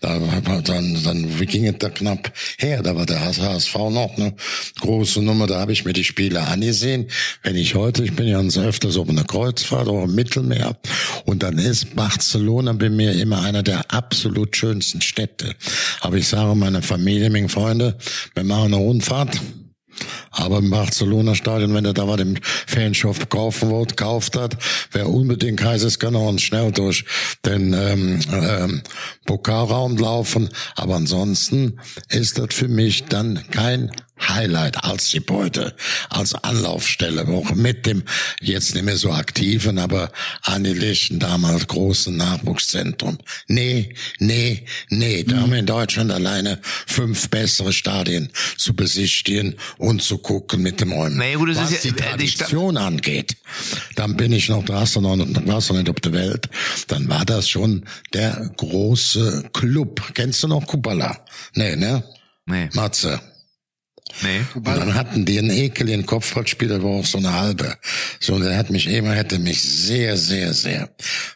Dann ging es da knapp her. Da war der HSV noch eine große Nummer, da habe ich mir die Spiele angesehen. Ich bin ja öfters auf einer Kreuzfahrt, auch im Mittelmeer, und dann ist Barcelona bei mir immer einer der absolut schönsten Städte. Aber ich sage meiner Familie, meine Freunde, wir machen eine Rundfahrt, aber im Barcelona-Stadion, wenn der da was im Fanshop kaufen wollt, kauft hat, wer unbedingt heißt, es kann auch uns schnell durch den Pokalraum laufen. Aber ansonsten ist das für mich dann kein Highlight als Gebäude, als Anlaufstelle, auch mit dem jetzt nicht mehr so aktiven, aber angelegten damals großen Nachwuchszentrum. Nee. Da haben wir in Deutschland alleine 5 bessere Stadien zu besichtigen und zu gucken mit dem Räumen. Was die Tradition angeht, dann bin ich noch, da warst du nicht auf der Welt, dann war das schon der große Club. Kennst du noch Kupala? Nee, ne? Nee. Matze. Nee. Und dann hatten die einen ekeligen Kopfballspieler, war auch so eine halbe. So, und der hätte mich sehr, sehr, sehr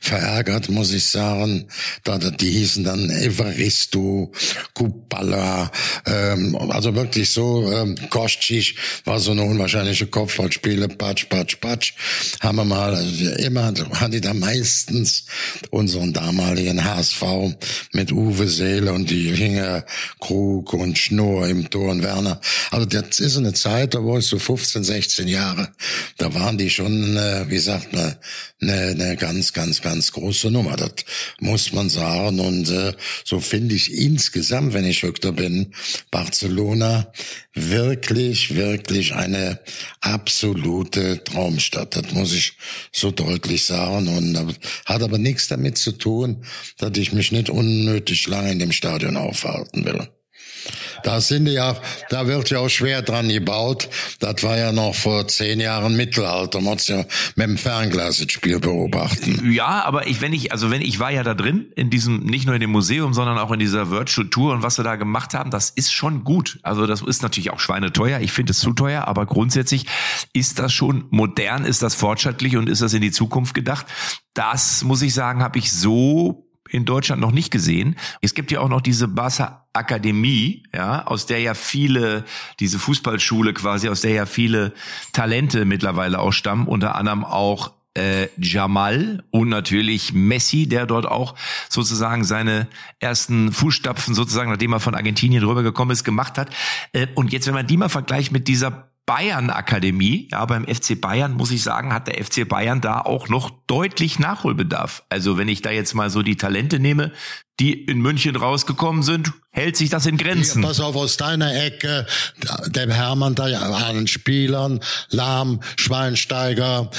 verärgert, muss ich sagen. Die hießen dann Evaristo, Kubala, also wirklich so, Kostic war so eine unwahrscheinliche Kopfballspiele, Patsch. Haben wir mal, also immer haben die da meistens unseren damaligen HSV mit Uwe Seele und die Hinger, Krug und Schnurr im Tor und Werner. Also das ist eine Zeit, da war ich so 15, 16 Jahre. Da waren die schon, wie sagt man, eine ganz große Nummer. Das muss man sagen. Und so finde ich insgesamt, wenn ich Schüchter bin, Barcelona wirklich eine absolute Traumstadt. Das muss ich so deutlich sagen. Und hat aber nichts damit zu tun, dass ich mich nicht unnötig lange in dem Stadion aufhalten will. Da wird ja auch schwer dran gebaut. Das war ja noch vor 10 Jahren Mittelalter. Man muss ja mit dem Fernglas das Spiel beobachten. Ja, aber ich war ja da drin, in diesem, nicht nur in dem Museum, sondern auch in dieser Virtual Tour und was wir da gemacht haben, das ist schon gut. Also das ist natürlich auch schweineteuer. Ich finde es zu teuer, aber grundsätzlich ist das schon modern, ist das fortschrittlich und ist das in die Zukunft gedacht. Das, muss ich sagen, habe ich so in Deutschland noch nicht gesehen. Es gibt ja auch noch diese Barca Akademie, ja, aus der ja diese Fußballschule quasi, aus der ja viele Talente mittlerweile auch stammen, unter anderem auch Jamal und natürlich Messi, der dort auch sozusagen seine ersten Fußstapfen sozusagen, nachdem er von Argentinien rübergekommen ist, gemacht hat. Und jetzt, wenn man die mal vergleicht mit dieser Bayern-Akademie, ja, beim FC Bayern, muss ich sagen, hat der FC Bayern da auch noch deutlich Nachholbedarf. Also wenn ich da jetzt mal so die Talente nehme, die in München rausgekommen sind, hält sich das in Grenzen. Ja, pass auf, aus deiner Ecke, der Hermann da ja an den Spielern, Lahm, Schweinsteiger,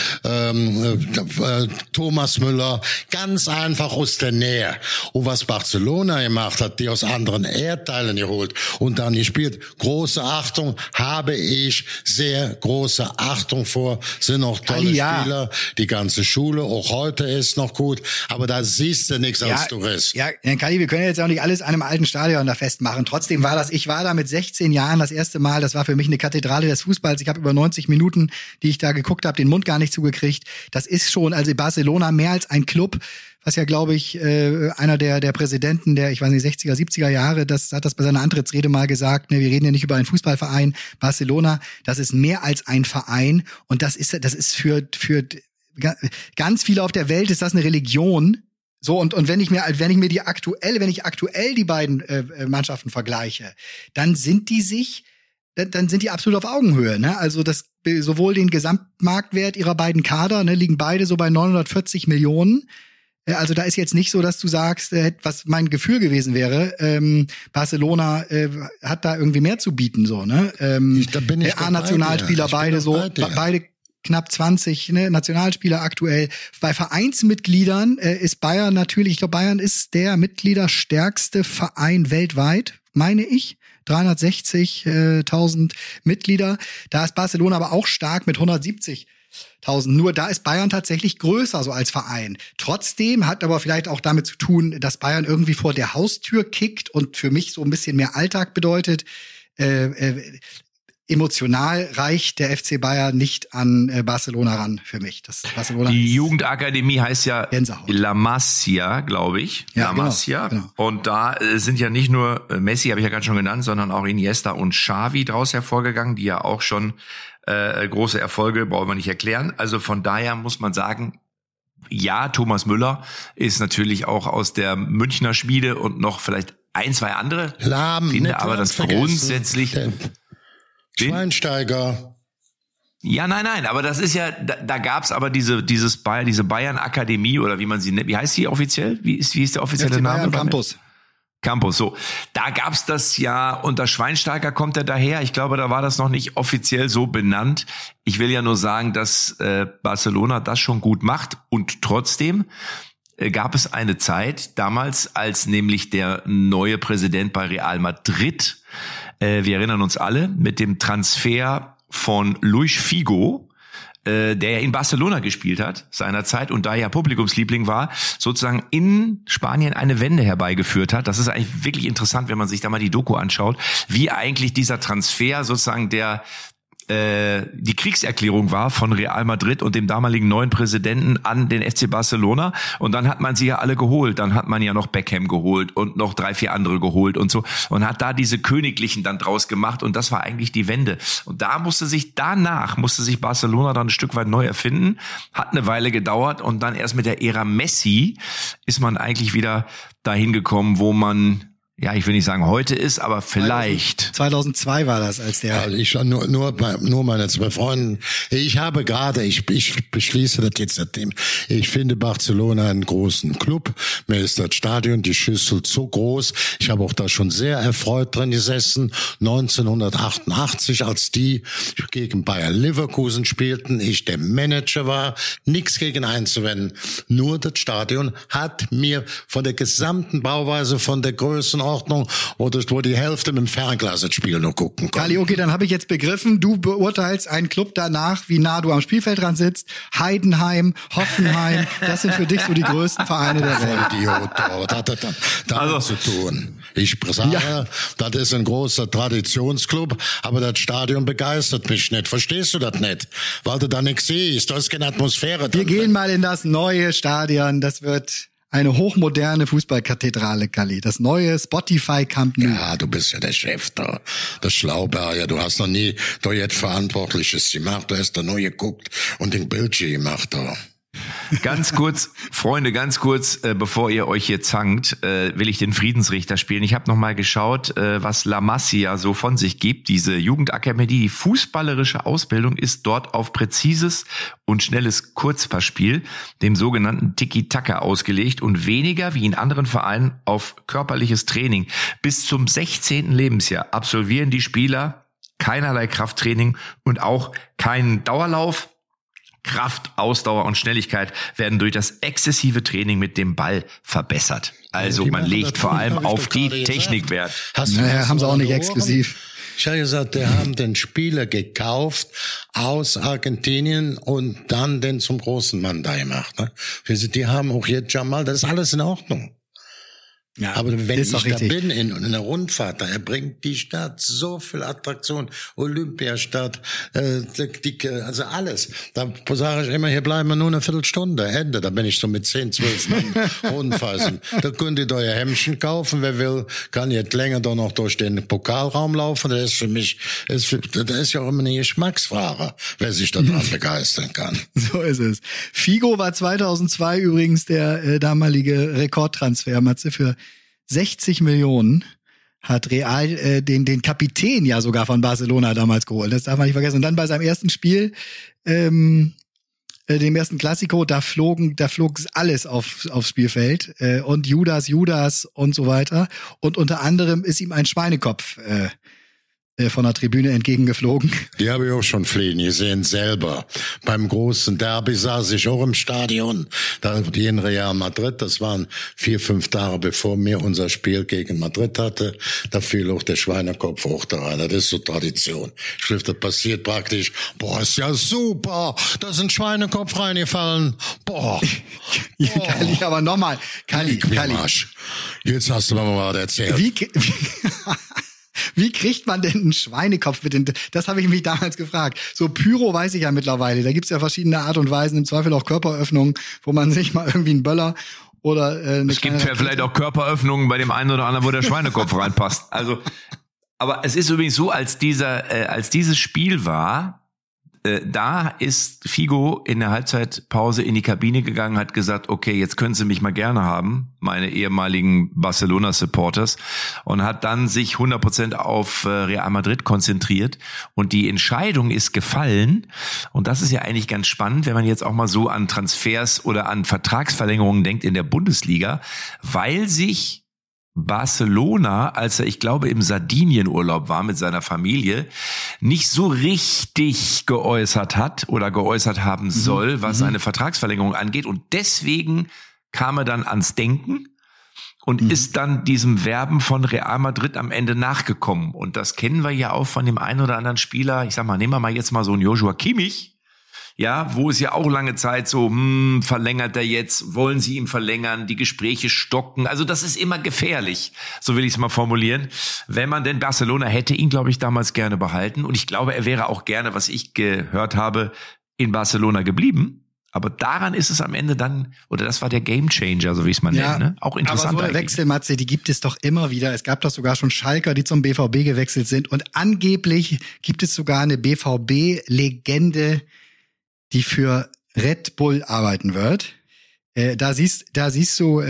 Thomas Müller, ganz einfach aus der Nähe. Und was Barcelona gemacht hat, die aus anderen Erdteilen geholt und dann gespielt, große Achtung, habe ich sehr große Achtung vor, sind auch tolle Spieler, die ganze Schule, auch heute ist noch gut, aber da siehst du nichts als Tourist. Ja, Kali, wir können jetzt auch nicht alles an einem alten Stadion da festmachen. Trotzdem ich war da mit 16 Jahren das erste Mal, das war für mich eine Kathedrale des Fußballs. Ich habe über 90 Minuten, die ich da geguckt habe, den Mund gar nicht zugekriegt. Das ist schon, also Barcelona mehr als ein Club, was ja, glaube ich, einer der Präsidenten der, ich weiß nicht, 60er, 70er Jahre, hat das bei seiner Antrittsrede mal gesagt, ne, wir reden ja nicht über einen Fußballverein. Barcelona, das ist mehr als ein Verein und das ist für ganz viele auf der Welt ist das eine Religion. So, und wenn ich aktuell die beiden Mannschaften vergleiche, dann sind die absolut auf Augenhöhe, ne? Also sowohl den Gesamtmarktwert ihrer beiden Kader, ne, liegen beide so bei 940 Millionen. Also da ist jetzt nicht so, dass du sagst, was mein Gefühl gewesen wäre, Barcelona hat da irgendwie mehr zu bieten, so, ne? A-Nationalspieler beide knapp 20 Nationalspieler aktuell. Bei Vereinsmitgliedern ist Bayern natürlich, ich glaube, Bayern ist der mitgliederstärkste Verein weltweit, meine ich. 360.000 Mitglieder. Da ist Barcelona aber auch stark mit 170.000. Nur da ist Bayern tatsächlich größer so als Verein. Trotzdem hat aber vielleicht auch damit zu tun, dass Bayern irgendwie vor der Haustür kickt und für mich so ein bisschen mehr Alltag bedeutet. Emotional reicht der FC Bayern nicht an Barcelona ran für mich. Die Jugendakademie heißt ja Gänsehaut. La Masia, glaube ich. Ja, La Masia. Genau. Und da sind ja nicht nur Messi, habe ich ja gerade schon genannt, sondern auch Iniesta und Xavi draus hervorgegangen, die ja auch schon große Erfolge, brauchen wir nicht erklären. Also von daher muss man sagen, ja, Thomas Müller ist natürlich auch aus der Münchner Schmiede und noch vielleicht ein, zwei andere. Aber das grundsätzlich... Schweinsteiger. Ja, nein, aber das ist ja, da gab's aber diese Bayern-Akademie oder wie man sie nennt. Wie heißt sie offiziell? Wie ist der offizielle FC Name? Bayern Campus, so. Da gab's das ja, unter Schweinsteiger kommt er daher. Ich glaube, da war das noch nicht offiziell so benannt. Ich will ja nur sagen, dass Barcelona das schon gut macht und trotzdem gab es eine Zeit damals, als nämlich der neue Präsident bei Real Madrid, wir erinnern uns alle, mit dem Transfer von Luis Figo, der in Barcelona gespielt hat seinerzeit und da ja Publikumsliebling war, sozusagen in Spanien eine Wende herbeigeführt hat. Das ist eigentlich wirklich interessant, wenn man sich da mal die Doku anschaut, wie eigentlich dieser Transfer sozusagen der die Kriegserklärung war von Real Madrid und dem damaligen neuen Präsidenten an den FC Barcelona. Und dann hat man sie ja alle geholt. Dann hat man ja noch Beckham geholt und noch 3, 4 andere geholt und so. Und hat da diese Königlichen dann draus gemacht. Und das war eigentlich die Wende. Und danach musste sich Barcelona dann ein Stück weit neu erfinden. Hat eine Weile gedauert. Und dann erst mit der Ära Messi ist man eigentlich wieder dahin gekommen, wo man, ja, ich will nicht sagen heute ist, aber vielleicht. 2002 war das, als der... Also ich nur meine 2 Freunde. Ich beschließe das jetzt nicht. Ich finde Barcelona einen großen Club. Mir ist das Stadion, die Schüssel so groß. Ich habe auch da schon sehr erfreut drin gesessen. 1988, als die gegen Bayer Leverkusen spielten, ich der Manager war, nichts gegen einzuwenden. Nur das Stadion hat mir von der gesamten Bauweise, von der Größenordnung, wo die Hälfte mit dem Fernglas das Spiel noch gucken kann. Kali, okay, dann habe ich jetzt begriffen, du beurteilst einen Club danach, wie nah du am Spielfeldrand sitzt. Heidenheim, Hoffenheim, das sind für dich so die größten Vereine der Welt. Idiot, was hat das damit zu tun? Ich sage, das ist ein großer Traditionsclub, aber das Stadion begeistert mich nicht. Verstehst du das nicht? Weil du da nichts siehst, da ist keine Atmosphäre. Wir gehen mal in das neue Stadion, das wird eine hochmoderne Fußballkathedrale, Kali. Das neue Spotify Camp Nou. Ja, du bist ja der Chef da. Das Schlauberger. Du hast noch nie da jetzt Verantwortliches gemacht. Du hast da nur geguckt und den Bildschirm gemacht da. Ganz kurz, Freunde, bevor ihr euch hier zankt, will ich den Friedensrichter spielen. Ich habe noch mal geschaut, was La Masia so von sich gibt. Diese Jugendakademie, die fußballerische Ausbildung ist dort auf präzises und schnelles Kurzpassspiel, dem sogenannten Tiki-Taka, ausgelegt und weniger wie in anderen Vereinen auf körperliches Training. Bis zum 16. Lebensjahr absolvieren die Spieler keinerlei Krafttraining und auch keinen Dauerlauf. Kraft, Ausdauer und Schnelligkeit werden durch das exzessive Training mit dem Ball verbessert. Also man legt vor allem auf die Technik Wert. Haben sie auch nicht exklusiv. Ich habe gesagt, die haben den Spieler gekauft aus Argentinien und dann den zum großen Mann da gemacht. Ne? Die haben auch jetzt Jamal, das ist alles in Ordnung. Ja, aber wenn ich da bin in der Rundfahrt, da erbringt die Stadt so viel Attraktion, Olympiastadt, also alles. Da sage ich immer, hier bleiben wir nur eine Viertelstunde, Ende. Da bin ich so mit 10, 12 Mann Rundfassen. Da könnt ihr euer Hemdchen kaufen, wer will, kann jetzt länger da noch durch den Pokalraum laufen. Das ist für mich, das ist ja auch immer eine Geschmacksfrage, wer sich daran begeistern kann. So ist es. Figo war 2002 übrigens der damalige Rekordtransfer, Matze, für 60 Millionen hat Real den Kapitän ja sogar von Barcelona damals geholt. Das darf man nicht vergessen. Und dann bei seinem ersten Spiel, dem ersten Clasico, da flog alles aufs Spielfeld. Und Judas und so weiter. Und unter anderem ist ihm ein Schweinekopf von der Tribüne entgegengeflogen. Die habe ich auch schon fliegen gesehen, selber. Beim großen Derby saß ich auch im Stadion. Da in Real Madrid, das waren 4, 5 Tage bevor wir unser Spiel gegen Madrid hatte. Da fiel auch der Schweinekopf auch da rein. Das ist so Tradition. Das passiert praktisch. Boah, ist ja super. Da ist ein Schweinekopf reingefallen. Boah. Ja, Kali, aber nochmal. Kali. Jetzt hast du mir mal was erzählt. Wie kriegt man denn einen Schweinekopf mit den, das habe ich mich damals gefragt. So Pyro weiß ich ja mittlerweile. Da gibt's ja verschiedene Art und Weisen, im Zweifel auch Körperöffnungen, wo man sich mal irgendwie einen Böller oder es gibt ja vielleicht auch Körperöffnungen bei dem einen oder anderen, wo der Schweinekopf reinpasst. Also, aber es ist übrigens so, als dieses Spiel war, da ist Figo in der Halbzeitpause in die Kabine gegangen, hat gesagt, okay, jetzt können Sie mich mal gerne haben, meine ehemaligen Barcelona-Supporters, und hat dann sich 100% auf Real Madrid konzentriert. Und die Entscheidung ist gefallen, und das ist ja eigentlich ganz spannend, wenn man jetzt auch mal so an Transfers oder an Vertragsverlängerungen denkt in der Bundesliga, weil sich Barcelona, als er, ich glaube, im Sardinienurlaub war mit seiner Familie, nicht so richtig geäußert hat oder geäußert haben soll, was eine Vertragsverlängerung angeht. Und deswegen kam er dann ans Denken und ist dann diesem Werben von Real Madrid am Ende nachgekommen. Und das kennen wir ja auch von dem einen oder anderen Spieler. Ich sag mal, nehmen wir mal jetzt mal so einen Joshua Kimmich. Ja, wo es ja auch lange Zeit so, verlängert er jetzt, wollen sie ihn verlängern, die Gespräche stocken. Also das ist immer gefährlich, so will ich es mal formulieren. Wenn man denn Barcelona hätte ihn, glaube ich, damals gerne behalten. Und ich glaube, er wäre auch gerne, was ich gehört habe, in Barcelona geblieben. Aber daran ist es am Ende dann, oder das war der Gamechanger, so wie ich es mal nenne, ne? Auch interessant. Aber so eine Wechselmatze, die gibt es doch immer wieder. Es gab doch sogar schon Schalker, die zum BVB gewechselt sind. Und angeblich gibt es sogar eine BVB-Legende, die für Red Bull arbeiten wird. Da siehst du,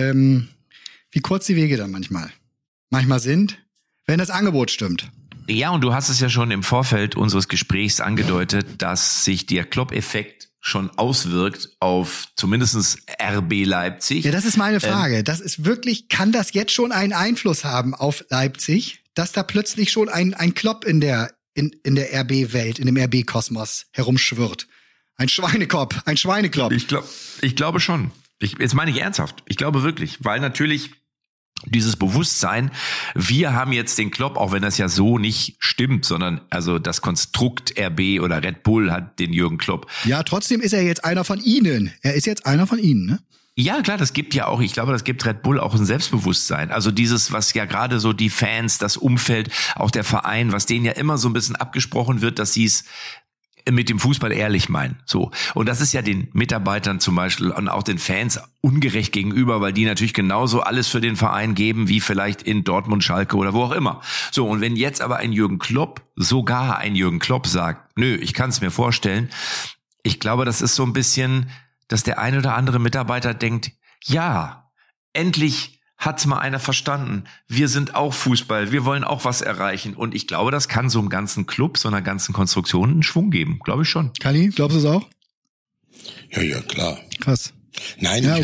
wie kurz die Wege dann manchmal sind, wenn das Angebot stimmt. Ja, und du hast es ja schon im Vorfeld unseres Gesprächs angedeutet, dass sich der Klopp-Effekt schon auswirkt auf zumindestens RB Leipzig. Ja, das ist meine Frage. Das ist wirklich, kann das jetzt schon einen Einfluss haben auf Leipzig, dass da plötzlich schon ein Klopp in der RB-Welt, in dem RB-Kosmos herumschwirrt? Ein Schweineklopp. Ich glaube schon. Jetzt meine ich ernsthaft. Ich glaube wirklich, weil natürlich dieses Bewusstsein, wir haben jetzt den Klopp, auch wenn das ja so nicht stimmt, sondern also das Konstrukt RB oder Red Bull hat den Jürgen Klopp. Ja, trotzdem ist er jetzt einer von Ihnen. Er ist jetzt einer von Ihnen, ne? Ja, klar, das gibt ja auch, ich glaube, das gibt Red Bull auch ein Selbstbewusstsein. Also dieses, was ja gerade so die Fans, das Umfeld, auch der Verein, was denen ja immer so ein bisschen abgesprochen wird, dass sie es mit dem Fußball ehrlich meinen. So. Und das ist ja den Mitarbeitern zum Beispiel und auch den Fans ungerecht gegenüber, weil die natürlich genauso alles für den Verein geben, wie vielleicht in Dortmund, Schalke oder wo auch immer. So. Und wenn jetzt aber sogar ein Jürgen Klopp sagt, nö, ich kann es mir vorstellen, ich glaube, das ist so ein bisschen, dass der ein oder andere Mitarbeiter denkt, ja, endlich hat's mal einer verstanden. Wir sind auch Fußball, wir wollen auch was erreichen. Und ich glaube, das kann so einem ganzen Club, so einer ganzen Konstruktion einen Schwung geben. Glaube ich schon. Kali, glaubst du es auch? Ja, klar. Krass. Nein, ja, okay.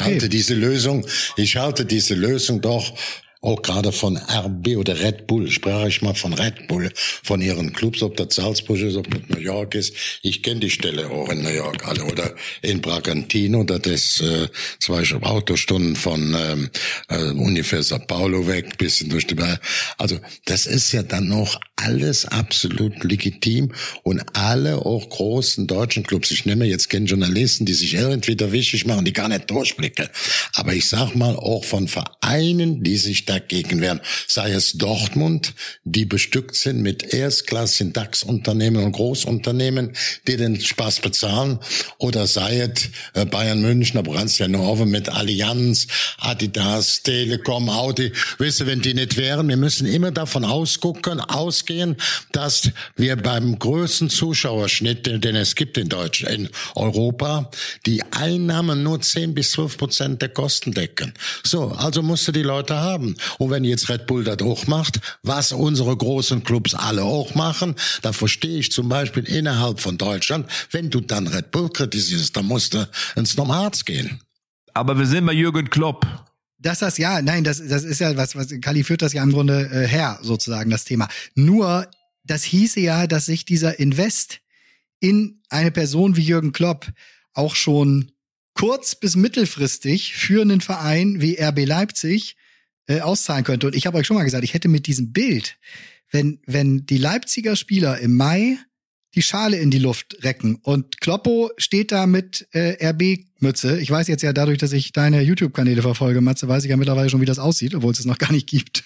Ich halte diese Lösung doch auch gerade von RB oder Red Bull, spreche ich mal von Red Bull, von ihren Clubs, ob das Salzburg ist, ob das New York ist. Ich kenne die Stelle auch in New York alle oder in Bragantino, das ist 2 Autostunden von ungefähr Sao Paulo weg, bisschen durch die Berge. Also das ist ja dann noch alles absolut legitim und alle auch großen deutschen Clubs. Ich nehme jetzt keine Journalisten, die sich irgendwie da wichtig machen, die gar nicht durchblicken. Aber ich sag mal auch von Vereinen, die sich dagegen wehren, sei es Dortmund, die bestückt sind mit erstklassigen DAX-Unternehmen und Großunternehmen, die den Spaß bezahlen, oder sei es Bayern München, da kannst du ja nur mit Allianz, Adidas, Telekom, Audi. Weißt du, wenn die nicht wären, wir müssen immer davon ausgehen, dass wir beim größten Zuschauerschnitt, den es gibt in Europa, die Einnahmen nur 10-12% der Kosten decken. So, also musst du die Leute haben. Und wenn jetzt Red Bull das auch macht, was unsere großen Clubs alle auch machen, da verstehe ich zum Beispiel innerhalb von Deutschland, wenn du dann Red Bull kritisierst, dann musst du ins Arzt gehen. Aber wir sind bei Jürgen Klopp. Das ist ja was Kali führt das ja im Grunde her, sozusagen, das Thema. Nur, das hieße ja, dass sich dieser Invest in eine Person wie Jürgen Klopp auch schon kurz- bis mittelfristig für einen Verein wie RB Leipzig auszahlen könnte. Und ich habe euch schon mal gesagt, ich hätte mit diesem Bild, wenn die Leipziger Spieler im Mai die Schale in die Luft recken und Kloppo steht da mit RB-Mütze. Ich weiß jetzt ja dadurch, dass ich deine YouTube-Kanäle verfolge, Matze, weiß ich ja mittlerweile schon, wie das aussieht, obwohl es noch gar nicht gibt.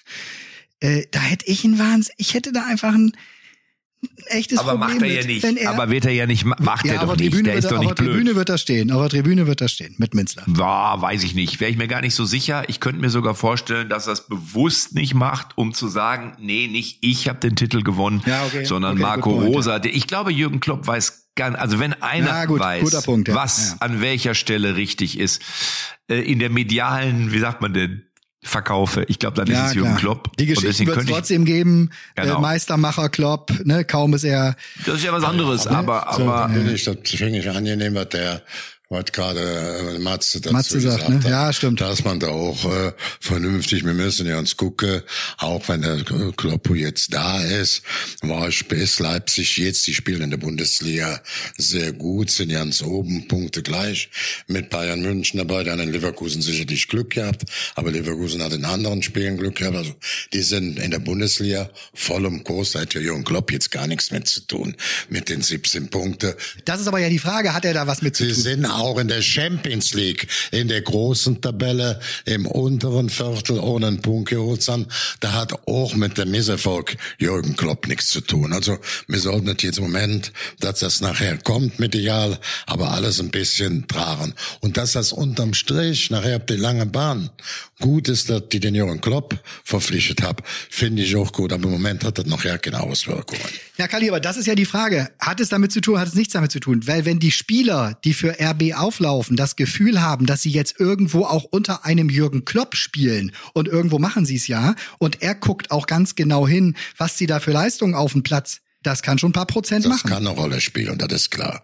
Da hätte ich ich hätte da einfach ein echtes aber Problem macht er ja nicht. Aber wird er ja nicht, macht er doch nicht. Der ist doch nicht blöd. Auf der Tribüne wird er stehen, mit Minzler. Weiß ich nicht. Wäre ich mir gar nicht so sicher. Ich könnte mir sogar vorstellen, dass er es bewusst nicht macht, um zu sagen, nee, nicht ich habe den Titel gewonnen, sondern Marco Rosa. Ja. Ich glaube, Jürgen Klopp weiß also wenn einer weiß, Punkt, ja. was an welcher Stelle richtig ist, in der medialen, wie sagt man denn, Verkaufe. Ich glaube, dann ist es Jürgen Klopp. Die Geschichte wird es trotzdem geben. Genau. Meistermacher Klopp, ne, kaum ist er. Das ist ja was anderes, aber. Natürlich, das finde ich angenehm, was der was gerade Matze dazu sagt, gesagt ne? hat, Ja, stimmt. dass man da auch vernünftig, wir müssen ja uns gucken, auch wenn der Kloppo jetzt da ist, war bis Leipzig jetzt, die spielen in der Bundesliga sehr gut, sind ganz oben, Punkte gleich mit Bayern München dabei, dann in Leverkusen sicherlich Glück gehabt, aber Leverkusen hat in anderen Spielen Glück gehabt, also die sind in der Bundesliga voll im Kurs, da hat ja Jürgen Klopp jetzt gar nichts mit zu tun, mit den 17 Punkten. Das ist aber ja die Frage, hat er da was mit zu tun? Sie sind auch in der Champions League, in der großen Tabelle, im unteren Viertel ohne einen Punkt geholt sind. Da hat auch mit dem Misserfolg Jürgen Klopp nichts zu tun. Also wir sollten nicht jetzt im Moment, dass das nachher kommt medial, aber alles ein bisschen tragen. Und dass das unterm Strich nachher auf die lange Bahn gut ist, dass die den Jürgen Klopp verpflichtet haben, finde ich auch gut. Aber im Moment hat das noch ja keine Auswirkungen. Ja, Kalli, aber das ist ja die Frage. Hat es damit zu tun, hat es nichts damit zu tun? Weil wenn die Spieler, die für RB auflaufen, das Gefühl haben, dass sie jetzt irgendwo auch unter einem Jürgen Klopp spielen und irgendwo machen sie es ja und er guckt auch ganz genau hin, was sie da für Leistungen auf dem Platz, das kann schon ein paar Prozent machen. Das kann eine Rolle spielen, das ist klar.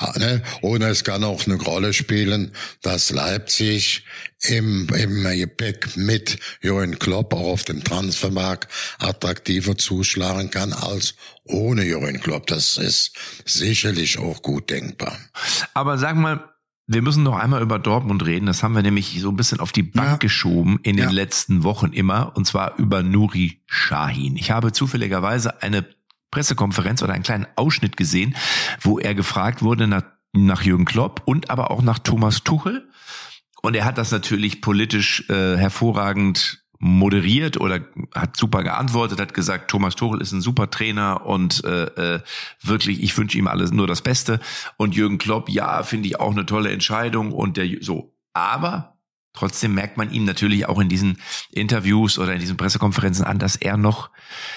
Und es kann auch eine Rolle spielen, dass Leipzig im Gepäck mit Jürgen Klopp auch auf dem Transfermarkt attraktiver zuschlagen kann als ohne Jürgen Klopp. Das ist sicherlich auch gut denkbar. Aber sag mal, wir müssen noch einmal über Dortmund reden. Das haben wir nämlich so ein bisschen auf die Bank geschoben in den letzten Wochen immer. Und zwar über Nuri Sahin. Ich habe zufälligerweise eine Pressekonferenz oder einen kleinen Ausschnitt gesehen, wo er gefragt wurde nach Jürgen Klopp und aber auch nach Thomas Tuchel. Und er hat das natürlich politisch hervorragend moderiert oder hat super geantwortet, hat gesagt, Thomas Tuchel ist ein super Trainer und wirklich, ich wünsche ihm alles nur das Beste. Und Jürgen Klopp, ja, finde ich auch eine tolle Entscheidung und so. Aber trotzdem merkt man ihm natürlich auch in diesen Interviews oder in diesen Pressekonferenzen an, dass er noch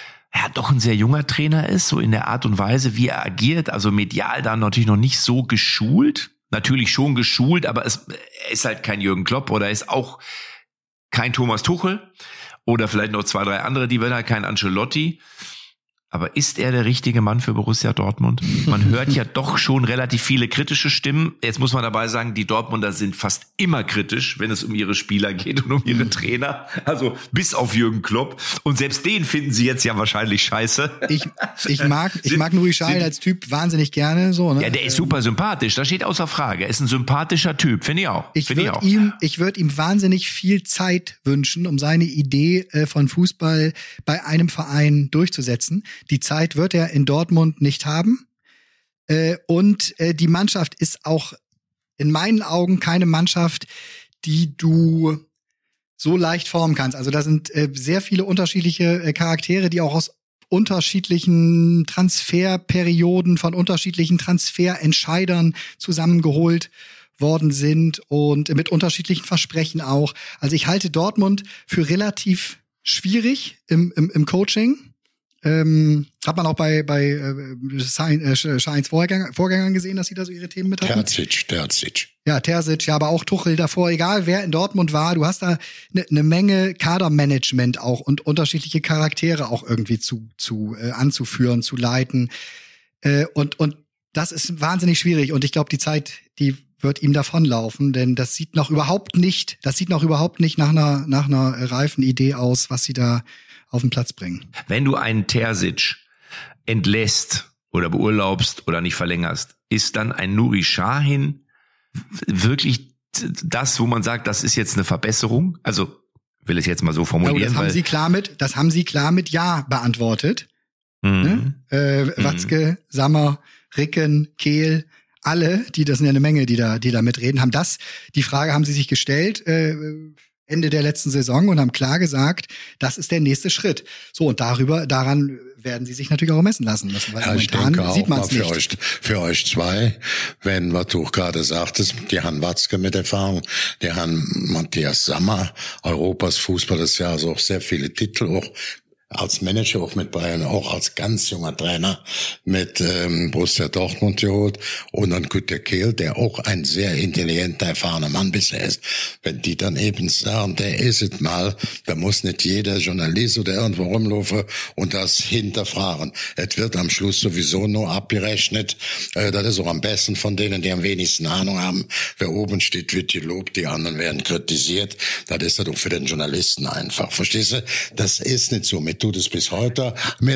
doch ein sehr junger Trainer ist, so in der Art und Weise, wie er agiert, also medial da natürlich noch nicht so geschult, natürlich schon geschult, aber er ist halt kein Jürgen Klopp oder er ist auch kein Thomas Tuchel oder vielleicht noch 2, 3 andere, die werden halt kein Ancelotti. Aber ist er der richtige Mann für Borussia Dortmund? Man hört ja doch schon relativ viele kritische Stimmen. Jetzt muss man dabei sagen, die Dortmunder sind fast immer kritisch, wenn es um ihre Spieler geht und um ihre Trainer. Also bis auf Jürgen Klopp. Und selbst den finden sie jetzt ja wahrscheinlich scheiße. Ich mag Nuri Sahin als Typ wahnsinnig gerne. So, ne? Ja, der ist super sympathisch. Das steht außer Frage. Er ist ein sympathischer Typ, finde ich auch. Ich würde ihm wahnsinnig viel Zeit wünschen, um seine Idee von Fußball bei einem Verein durchzusetzen. Die Zeit wird er in Dortmund nicht haben. Und die Mannschaft ist auch in meinen Augen keine Mannschaft, die du so leicht formen kannst. Also da sind sehr viele unterschiedliche Charaktere, die auch aus unterschiedlichen Transferperioden von unterschiedlichen Transferentscheidern zusammengeholt worden sind und mit unterschiedlichen Versprechen auch. Also ich halte Dortmund für relativ schwierig im Coaching. Hat man auch bei Schahins Vorgängern gesehen, dass sie da so ihre Themen mit hatten? Terzic. Ja, Terzic, ja, aber auch Tuchel davor, egal wer in Dortmund war, du hast da eine Menge Kadermanagement auch und unterschiedliche Charaktere auch irgendwie anzuführen, zu leiten. Und das ist wahnsinnig schwierig und ich glaube, die Zeit, die wird ihm davonlaufen, denn das sieht noch überhaupt nicht nach einer reifen Idee aus, was sie da auf den Platz bringen. Wenn du einen Terzic entlässt oder beurlaubst oder nicht verlängerst, ist dann ein Nuri Sahin wirklich das, wo man sagt, das ist jetzt eine Verbesserung? Also, will es jetzt mal so formulieren. Ja, das haben sie klar mit Ja beantwortet. Ne? Watzke, Sammer, Ricken, Kehl, alle, das sind ja eine Menge, die da mitreden, die Frage haben sie sich gestellt, Ende der letzten Saison und haben klar gesagt, das ist der nächste Schritt. So, und daran werden sie sich natürlich auch messen lassen müssen, weil momentan sieht man es nicht. Für euch zwei, wenn, was du gerade sagtest, die Herrn Watzke mit Erfahrung, der Herrn Matthias Sammer, Europas Fußball des Jahres, auch sehr viele Titel, auch als Manager auch mit Bayern, auch als ganz junger Trainer mit Borussia Dortmund geholt und dann Günter Kehl, der auch ein sehr intelligenter, erfahrener Mann bisher ist. Wenn die dann eben sagen, der ist es mal, da muss nicht jeder Journalist oder irgendwo rumlaufen und das hinterfragen. Es wird am Schluss sowieso nur abgerechnet. Das ist auch am besten von denen, die am wenigsten Ahnung haben. Wer oben steht, wird gelobt, die anderen werden kritisiert. Das ist doch für den Journalisten einfach. Verstehst du? Das ist nicht so. Mir tut es bis heute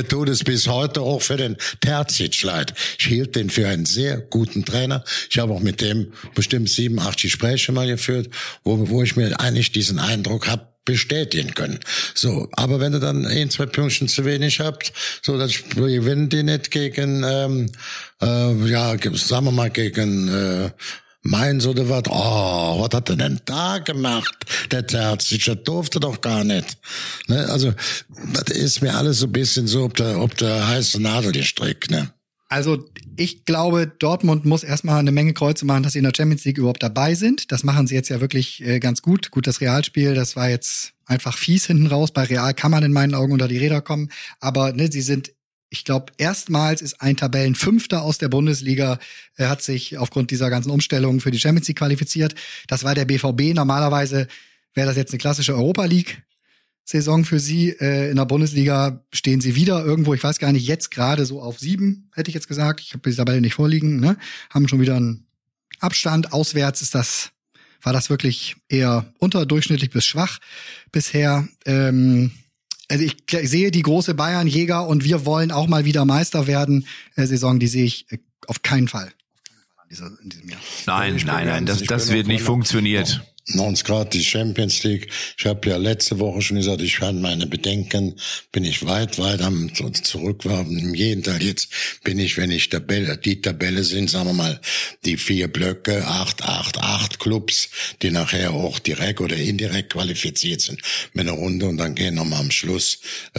auch für den Terzic leid. Ich hielt den für einen sehr guten Trainer. Ich habe auch mit dem bestimmt 7, 8 Gespräche mal geführt, wo ich mir eigentlich diesen Eindruck habe bestätigen können. So, aber wenn du dann 1, 2 Pünktchen zu wenig habt, so, dann gewinnen die nicht gegen, sagen wir mal gegen, Mainz oder was? Oh, was hat er denn da gemacht? Der Terzic, das durfte doch gar nicht. Ne? Also, das ist mir alles so ein bisschen so, ob der heiße Nadel gestrickt, ne? Also, ich glaube, Dortmund muss erstmal eine Menge Kreuze machen, dass sie in der Champions League überhaupt dabei sind. Das machen sie jetzt ja wirklich ganz gut. Gut, das Realspiel, das war jetzt einfach fies hinten raus. Bei Real kann man in meinen Augen unter die Räder kommen. Aber ne, sie sind, ich glaube, erstmals ist ein Tabellenfünfter aus der Bundesliga, hat sich aufgrund dieser ganzen Umstellungen für die Champions League qualifiziert. Das war der BVB. Normalerweise wäre das jetzt eine klassische Europa League-Saison für sie. In der Bundesliga stehen sie wieder irgendwo, ich weiß gar nicht, jetzt gerade so auf 7, hätte ich jetzt gesagt. Ich habe die Tabelle nicht vorliegen, ne? Haben schon wieder einen Abstand. Auswärts war das wirklich eher unterdurchschnittlich bis schwach bisher. Also ich sehe die große Bayern-Jäger und wir wollen auch mal wieder Meister werden. Saison, die sehe ich auf keinen Fall in diesem Jahr. Nein, das wird nicht funktioniert. 90 Grad die Champions League. Ich habe ja letzte Woche schon gesagt, ich habe meine Bedenken, bin ich weit am Zurückwerfen. Im Gegenteil, jetzt bin ich, wenn ich die Tabelle sind, sagen wir mal, die 4 Blöcke, 8 Clubs, die nachher auch direkt oder indirekt qualifiziert sind mit einer Runde und dann gehen nochmal am Schluss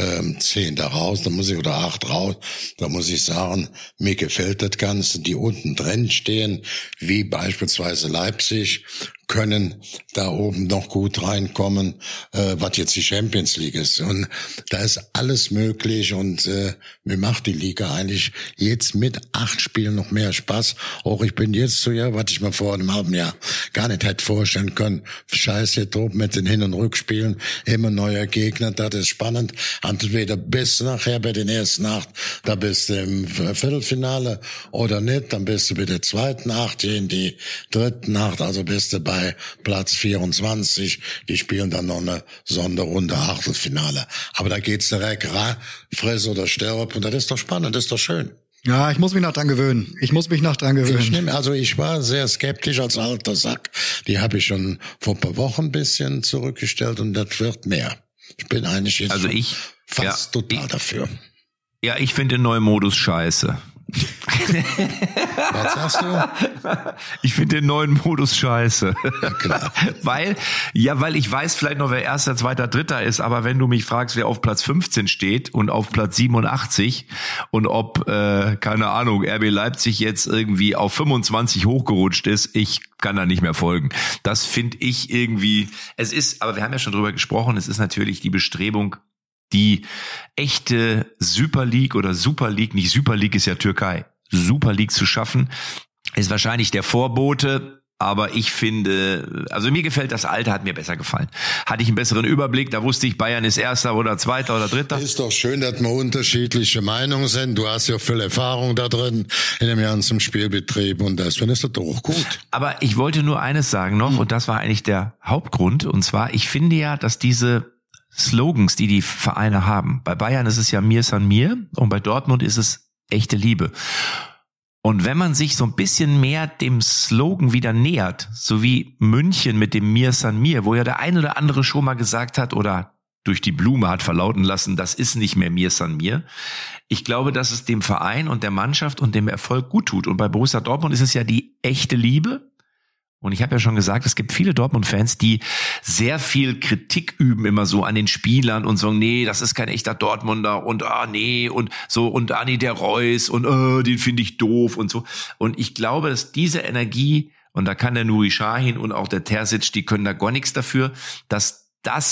10 da raus, dann muss ich oder 8 raus. Da muss ich sagen, mir gefällt das Ganze, die unten drin stehen, wie beispielsweise Leipzig, können da oben noch gut reinkommen, was jetzt die Champions League ist. Und da ist alles möglich und mir macht die Liga eigentlich jetzt mit 8 Spielen noch mehr Spaß. Auch ich bin jetzt so, ja, was ich mir vor einem halben Jahr gar nicht hätte vorstellen können. Scheiße, Trupp mit den Hin- und Rückspielen, immer neuer Gegner, das ist spannend. Entweder bist du nachher bei den ersten 8, da bist du im Viertelfinale oder nicht, dann bist du bei der zweiten 8, in die dritten 8, also bist du bei Platz 24, die spielen dann noch eine Sonderrunde Achtelfinale. Aber da geht's direkt friss oder stirb und das ist doch spannend, das ist doch schön. Ja, ich muss mich noch dran gewöhnen. Ich war sehr skeptisch als alter Sack. Die habe ich schon vor ein paar Wochen ein bisschen zurückgestellt und das wird mehr. Ich bin eigentlich jetzt fast total dafür. Ja, ich finde den neuen Modus scheiße. Was sagst du? Ich finde den neuen Modus scheiße. Ja, klar. weil ich weiß vielleicht noch, wer Erster, Zweiter, Dritter ist, aber wenn du mich fragst, wer auf Platz 15 steht und auf Platz 87 und ob, keine Ahnung, RB Leipzig jetzt irgendwie auf 25 hochgerutscht ist, ich kann da nicht mehr folgen. Das finde ich irgendwie, aber wir haben ja schon drüber gesprochen, es ist natürlich die Bestrebung, die echte Super League nicht Super League ist ja Türkei, Super League zu schaffen, ist wahrscheinlich der Vorbote, aber ich finde, also mir gefällt das Alte, hat mir besser gefallen. Hatte ich einen besseren Überblick, da wusste ich, Bayern ist Erster oder Zweiter oder Dritter. Ist doch schön, dass wir unterschiedliche Meinungen sind. Du hast ja viel Erfahrung da drin in dem ganzen Spielbetrieb und das findest du doch gut. Aber ich wollte nur eines sagen noch und das war eigentlich der Hauptgrund und zwar, ich finde ja, dass diese Slogans, die Vereine haben. Bei Bayern ist es ja Mir san mir und bei Dortmund ist es echte Liebe. Und wenn man sich so ein bisschen mehr dem Slogan wieder nähert, so wie München mit dem Mir san mir, wo ja der ein oder andere schon mal gesagt hat oder durch die Blume hat verlauten lassen, das ist nicht mehr Mir san mir. Ich glaube, dass es dem Verein und der Mannschaft und dem Erfolg gut tut. Und bei Borussia Dortmund ist es ja die echte Liebe. Und ich habe ja schon gesagt, es gibt viele Dortmund-Fans, die sehr viel Kritik üben immer so an den Spielern und sagen, nee, das ist kein echter Dortmunder und nee und so und nee, der Reus und den finde ich doof und so. Und ich glaube, dass diese Energie, und da kann der Nuri Sahin und auch der Terzic, die können da gar nichts dafür, dass das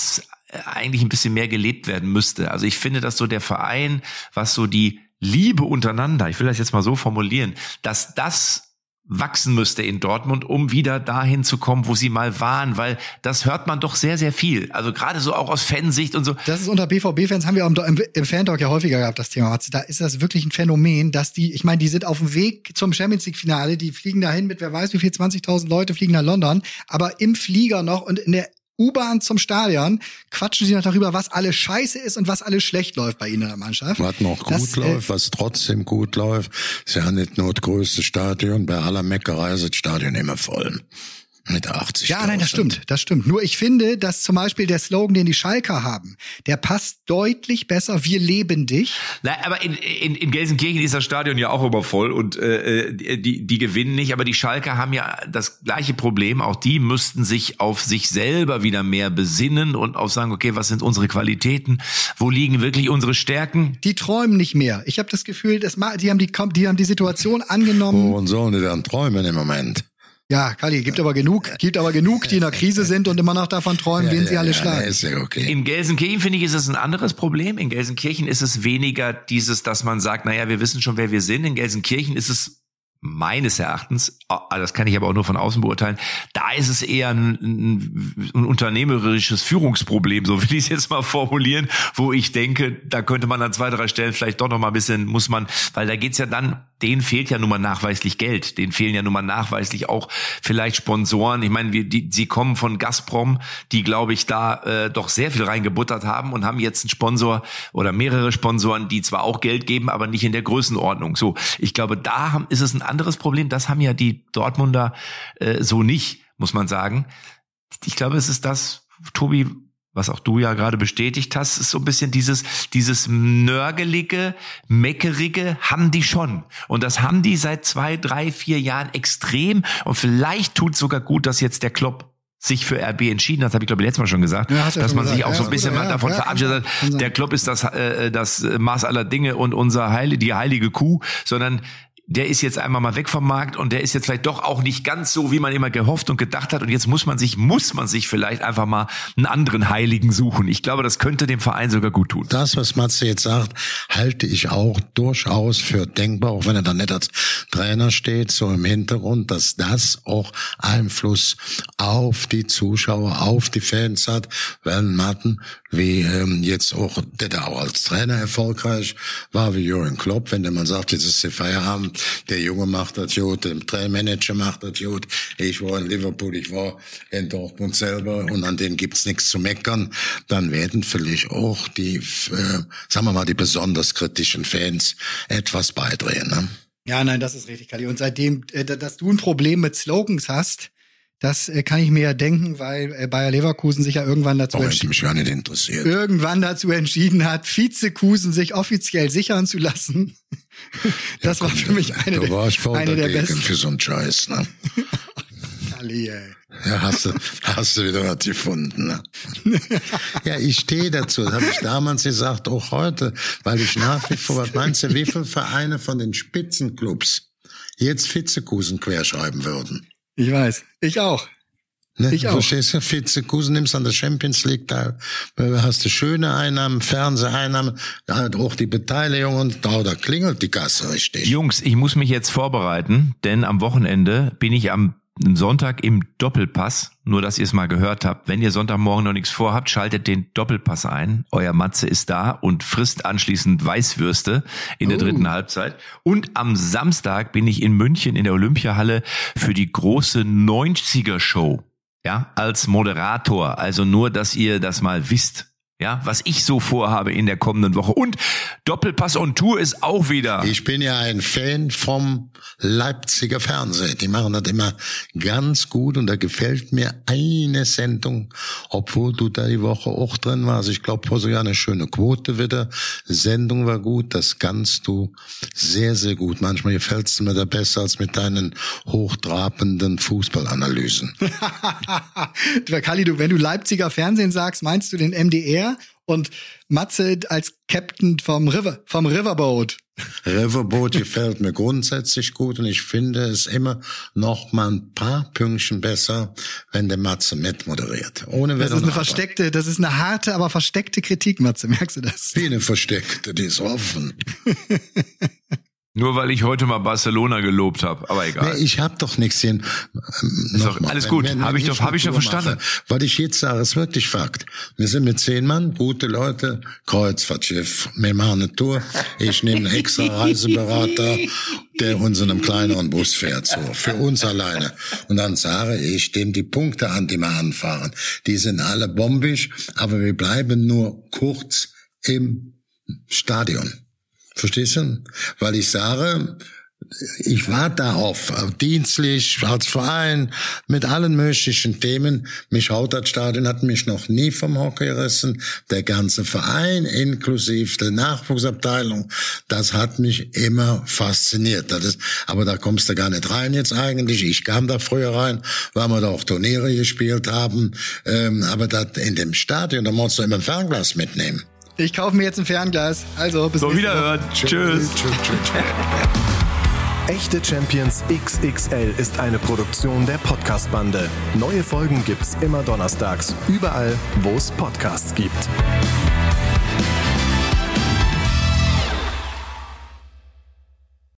eigentlich ein bisschen mehr gelebt werden müsste. Also ich finde, dass so der Verein, was so die Liebe untereinander, ich will das jetzt mal so formulieren, dass das wachsen müsste in Dortmund, um wieder dahin zu kommen, wo sie mal waren, weil das hört man doch sehr, sehr viel. Also gerade so auch aus Fansicht und so. Das ist unter BVB-Fans, haben wir im Fan-Talk ja häufiger gehabt, das Thema. Da ist das wirklich ein Phänomen, dass die sind auf dem Weg zum Champions-League-Finale, die fliegen dahin mit, wer weiß wie viel, 20.000 Leute fliegen nach London, aber im Flieger noch und in der U-Bahn zum Stadion quatschen sie noch darüber, was alles scheiße ist und was alles schlecht läuft bei ihnen in der Mannschaft. Was noch gut läuft, was trotzdem gut läuft, ist ja nicht nur das größte Stadion, bei aller Meckerei ist das Stadion immer voll. Mit 80.000. Ja, nein, das stimmt. Nur ich finde, dass zum Beispiel der Slogan, den die Schalker haben, der passt deutlich besser, wir leben dich. Na, aber in Gelsenkirchen ist das Stadion ja auch immer voll und die gewinnen nicht, aber die Schalker haben ja das gleiche Problem. Auch die müssten sich auf sich selber wieder mehr besinnen und auch sagen, okay, was sind unsere Qualitäten? Wo liegen wirklich unsere Stärken? Die träumen nicht mehr. Ich habe das Gefühl, die haben die Situation angenommen. Woran sollen die dann träumen im Moment? Ja, Kalli, gibt aber genug, die in der Krise sind und immer noch davon träumen, wen sie alle schlagen. Ist ja okay. In Gelsenkirchen, finde ich, ist es ein anderes Problem. In Gelsenkirchen ist es weniger dieses, dass man sagt, naja, wir wissen schon, wer wir sind. In Gelsenkirchen ist es meines Erachtens, das kann ich aber auch nur von außen beurteilen, da ist es eher ein unternehmerisches Führungsproblem, so will ich es jetzt mal formulieren, wo ich denke, da könnte man an 2, 3 Stellen vielleicht doch noch mal ein bisschen, weil da geht's ja dann, denen fehlt ja nun mal nachweislich Geld, denen fehlen ja nun mal nachweislich auch vielleicht Sponsoren. Ich meine, sie kommen von Gazprom, die, glaube ich, da doch sehr viel reingebuttert haben und haben jetzt einen Sponsor oder mehrere Sponsoren, die zwar auch Geld geben, aber nicht in der Größenordnung. So, ich glaube, ist es ein anderes Problem. Das haben ja die Dortmunder so nicht, muss man sagen. Ich glaube, es ist das, Tobi, was auch du ja gerade bestätigt hast, ist so ein bisschen dieses nörgelige, meckerige haben die schon. Und das haben die seit 2, 3, 4 Jahren extrem. Und vielleicht tut es sogar gut, dass jetzt der Klopp sich für RB entschieden hat, habe ich glaube ich letztes Mal schon gesagt, ja, dass man sich auch so ein bisschen mal davon verabschiedet hat, der Klopp ist das Maß aller Dinge und die heilige Kuh, sondern der ist jetzt einmal mal weg vom Markt und der ist jetzt vielleicht doch auch nicht ganz so, wie man immer gehofft und gedacht hat. Und jetzt muss man sich vielleicht einfach mal einen anderen Heiligen suchen. Ich glaube, das könnte dem Verein sogar gut tun. Das, was Matze jetzt sagt, halte ich auch durchaus für denkbar, auch wenn er dann nicht als Trainer steht, so im Hintergrund, dass das auch Einfluss auf die Zuschauer, auf die Fans hat, weil Matten, wie jetzt auch, der auch als Trainer erfolgreich war, wie Jürgen Klopp, wenn der mal sagt, jetzt ist der Feierabend, der Junge macht das gut, der Manager macht das gut, ich war in Liverpool, ich war in Dortmund selber und an denen gibt's nichts zu meckern, dann werden vielleicht auch die, sagen wir mal, die besonders kritischen Fans etwas beidrehen, ne? Ja, nein, das ist richtig, Kalli. Und seitdem, dass du ein Problem mit Slogans hast, das kann ich mir ja denken, weil Bayer Leverkusen sich ja irgendwann dazu entschieden hat, Vizekusen sich offiziell sichern zu lassen. Das war für mich eine der besten. Für so einen Scheiß, ne? Kalli, ey. Ja, hast du wieder was gefunden, ne? Ja, ich stehe dazu. Das habe ich damals gesagt, auch heute, weil ich nach wie vor, was meinst du, wie viele Vereine von den Spitzenclubs jetzt Vizekusen querschreiben würden? Ich weiß. Ich auch. Ne? Ich auch. Verstehst du? Vizekusen nimmst an der Champions League, da hast du schöne Einnahmen, Fernseheinnahmen, da auch die Beteiligung und da klingelt die Kasse richtig. Jungs, ich muss mich jetzt vorbereiten, denn am Wochenende bin ich am Sonntag im Doppelpass, nur dass ihr es mal gehört habt. Wenn ihr Sonntagmorgen noch nichts vorhabt, schaltet den Doppelpass ein. Euer Matze ist da und frisst anschließend Weißwürste in der dritten Halbzeit. Und am Samstag bin ich in München in der Olympiahalle für die große 90er-Show. Ja, als Moderator. Also nur, dass ihr das mal wisst. Ja, was ich so vorhabe in der kommenden Woche. Und Doppelpass on Tour ist auch wieder. Ich bin ja ein Fan vom Leipziger Fernsehen. Die machen das immer ganz gut und da gefällt mir eine Sendung, obwohl du da die Woche auch drin warst. Ich glaube, sogar eine schöne Quote wieder. Sendung war gut, das kannst du sehr, sehr gut. Manchmal gefällt es mir da besser als mit deinen hochtrabenden Fußballanalysen. Kalli, wenn du Leipziger Fernsehen sagst, meinst du den MDR? Und Matze als Captain vom Riverboat. Riverboat gefällt mir grundsätzlich gut und ich finde es immer noch mal ein paar Pünktchen besser, wenn der Matze mitmoderiert. Das ist eine harte, aber versteckte Kritik, Matze, merkst du das? Wie eine versteckte, die ist offen. Nur weil ich heute mal Barcelona gelobt habe, aber egal. Nee, ich habe doch nichts hin. Alles gut, habe ich doch verstanden. Was ich jetzt sage, ist wirklich Fakt. Wir sind mit 10 Mann, gute Leute, Kreuzfahrtschiff. Wir machen eine Tour. Ich nehme einen extra Reiseberater, der uns in einem kleineren Bus fährt, so für uns alleine. Und dann sage ich dem die Punkte an, die wir anfahren. Die sind alle bombig, aber wir bleiben nur kurz im Stadion. Verstehst du? Weil ich sage, ich war da auf dienstlich, als Verein, mit allen möglichen Themen. Mich haut das Stadion, hat mich noch nie vom Hocker gerissen. Der ganze Verein, inklusive der Nachwuchsabteilung, das hat mich immer fasziniert. Aber da kommst du gar nicht rein jetzt eigentlich. Ich kam da früher rein, weil wir da auch Turniere gespielt haben. Aber das in dem Stadion, da musst du immer ein Fernglas mitnehmen. Ich kaufe mir jetzt ein Fernglas. Also, bis so wiederhören. Tschüss. Echte Champions XXL ist eine Produktion der Podcast-Bande. Neue Folgen gibt's immer donnerstags, überall, wo es Podcasts gibt.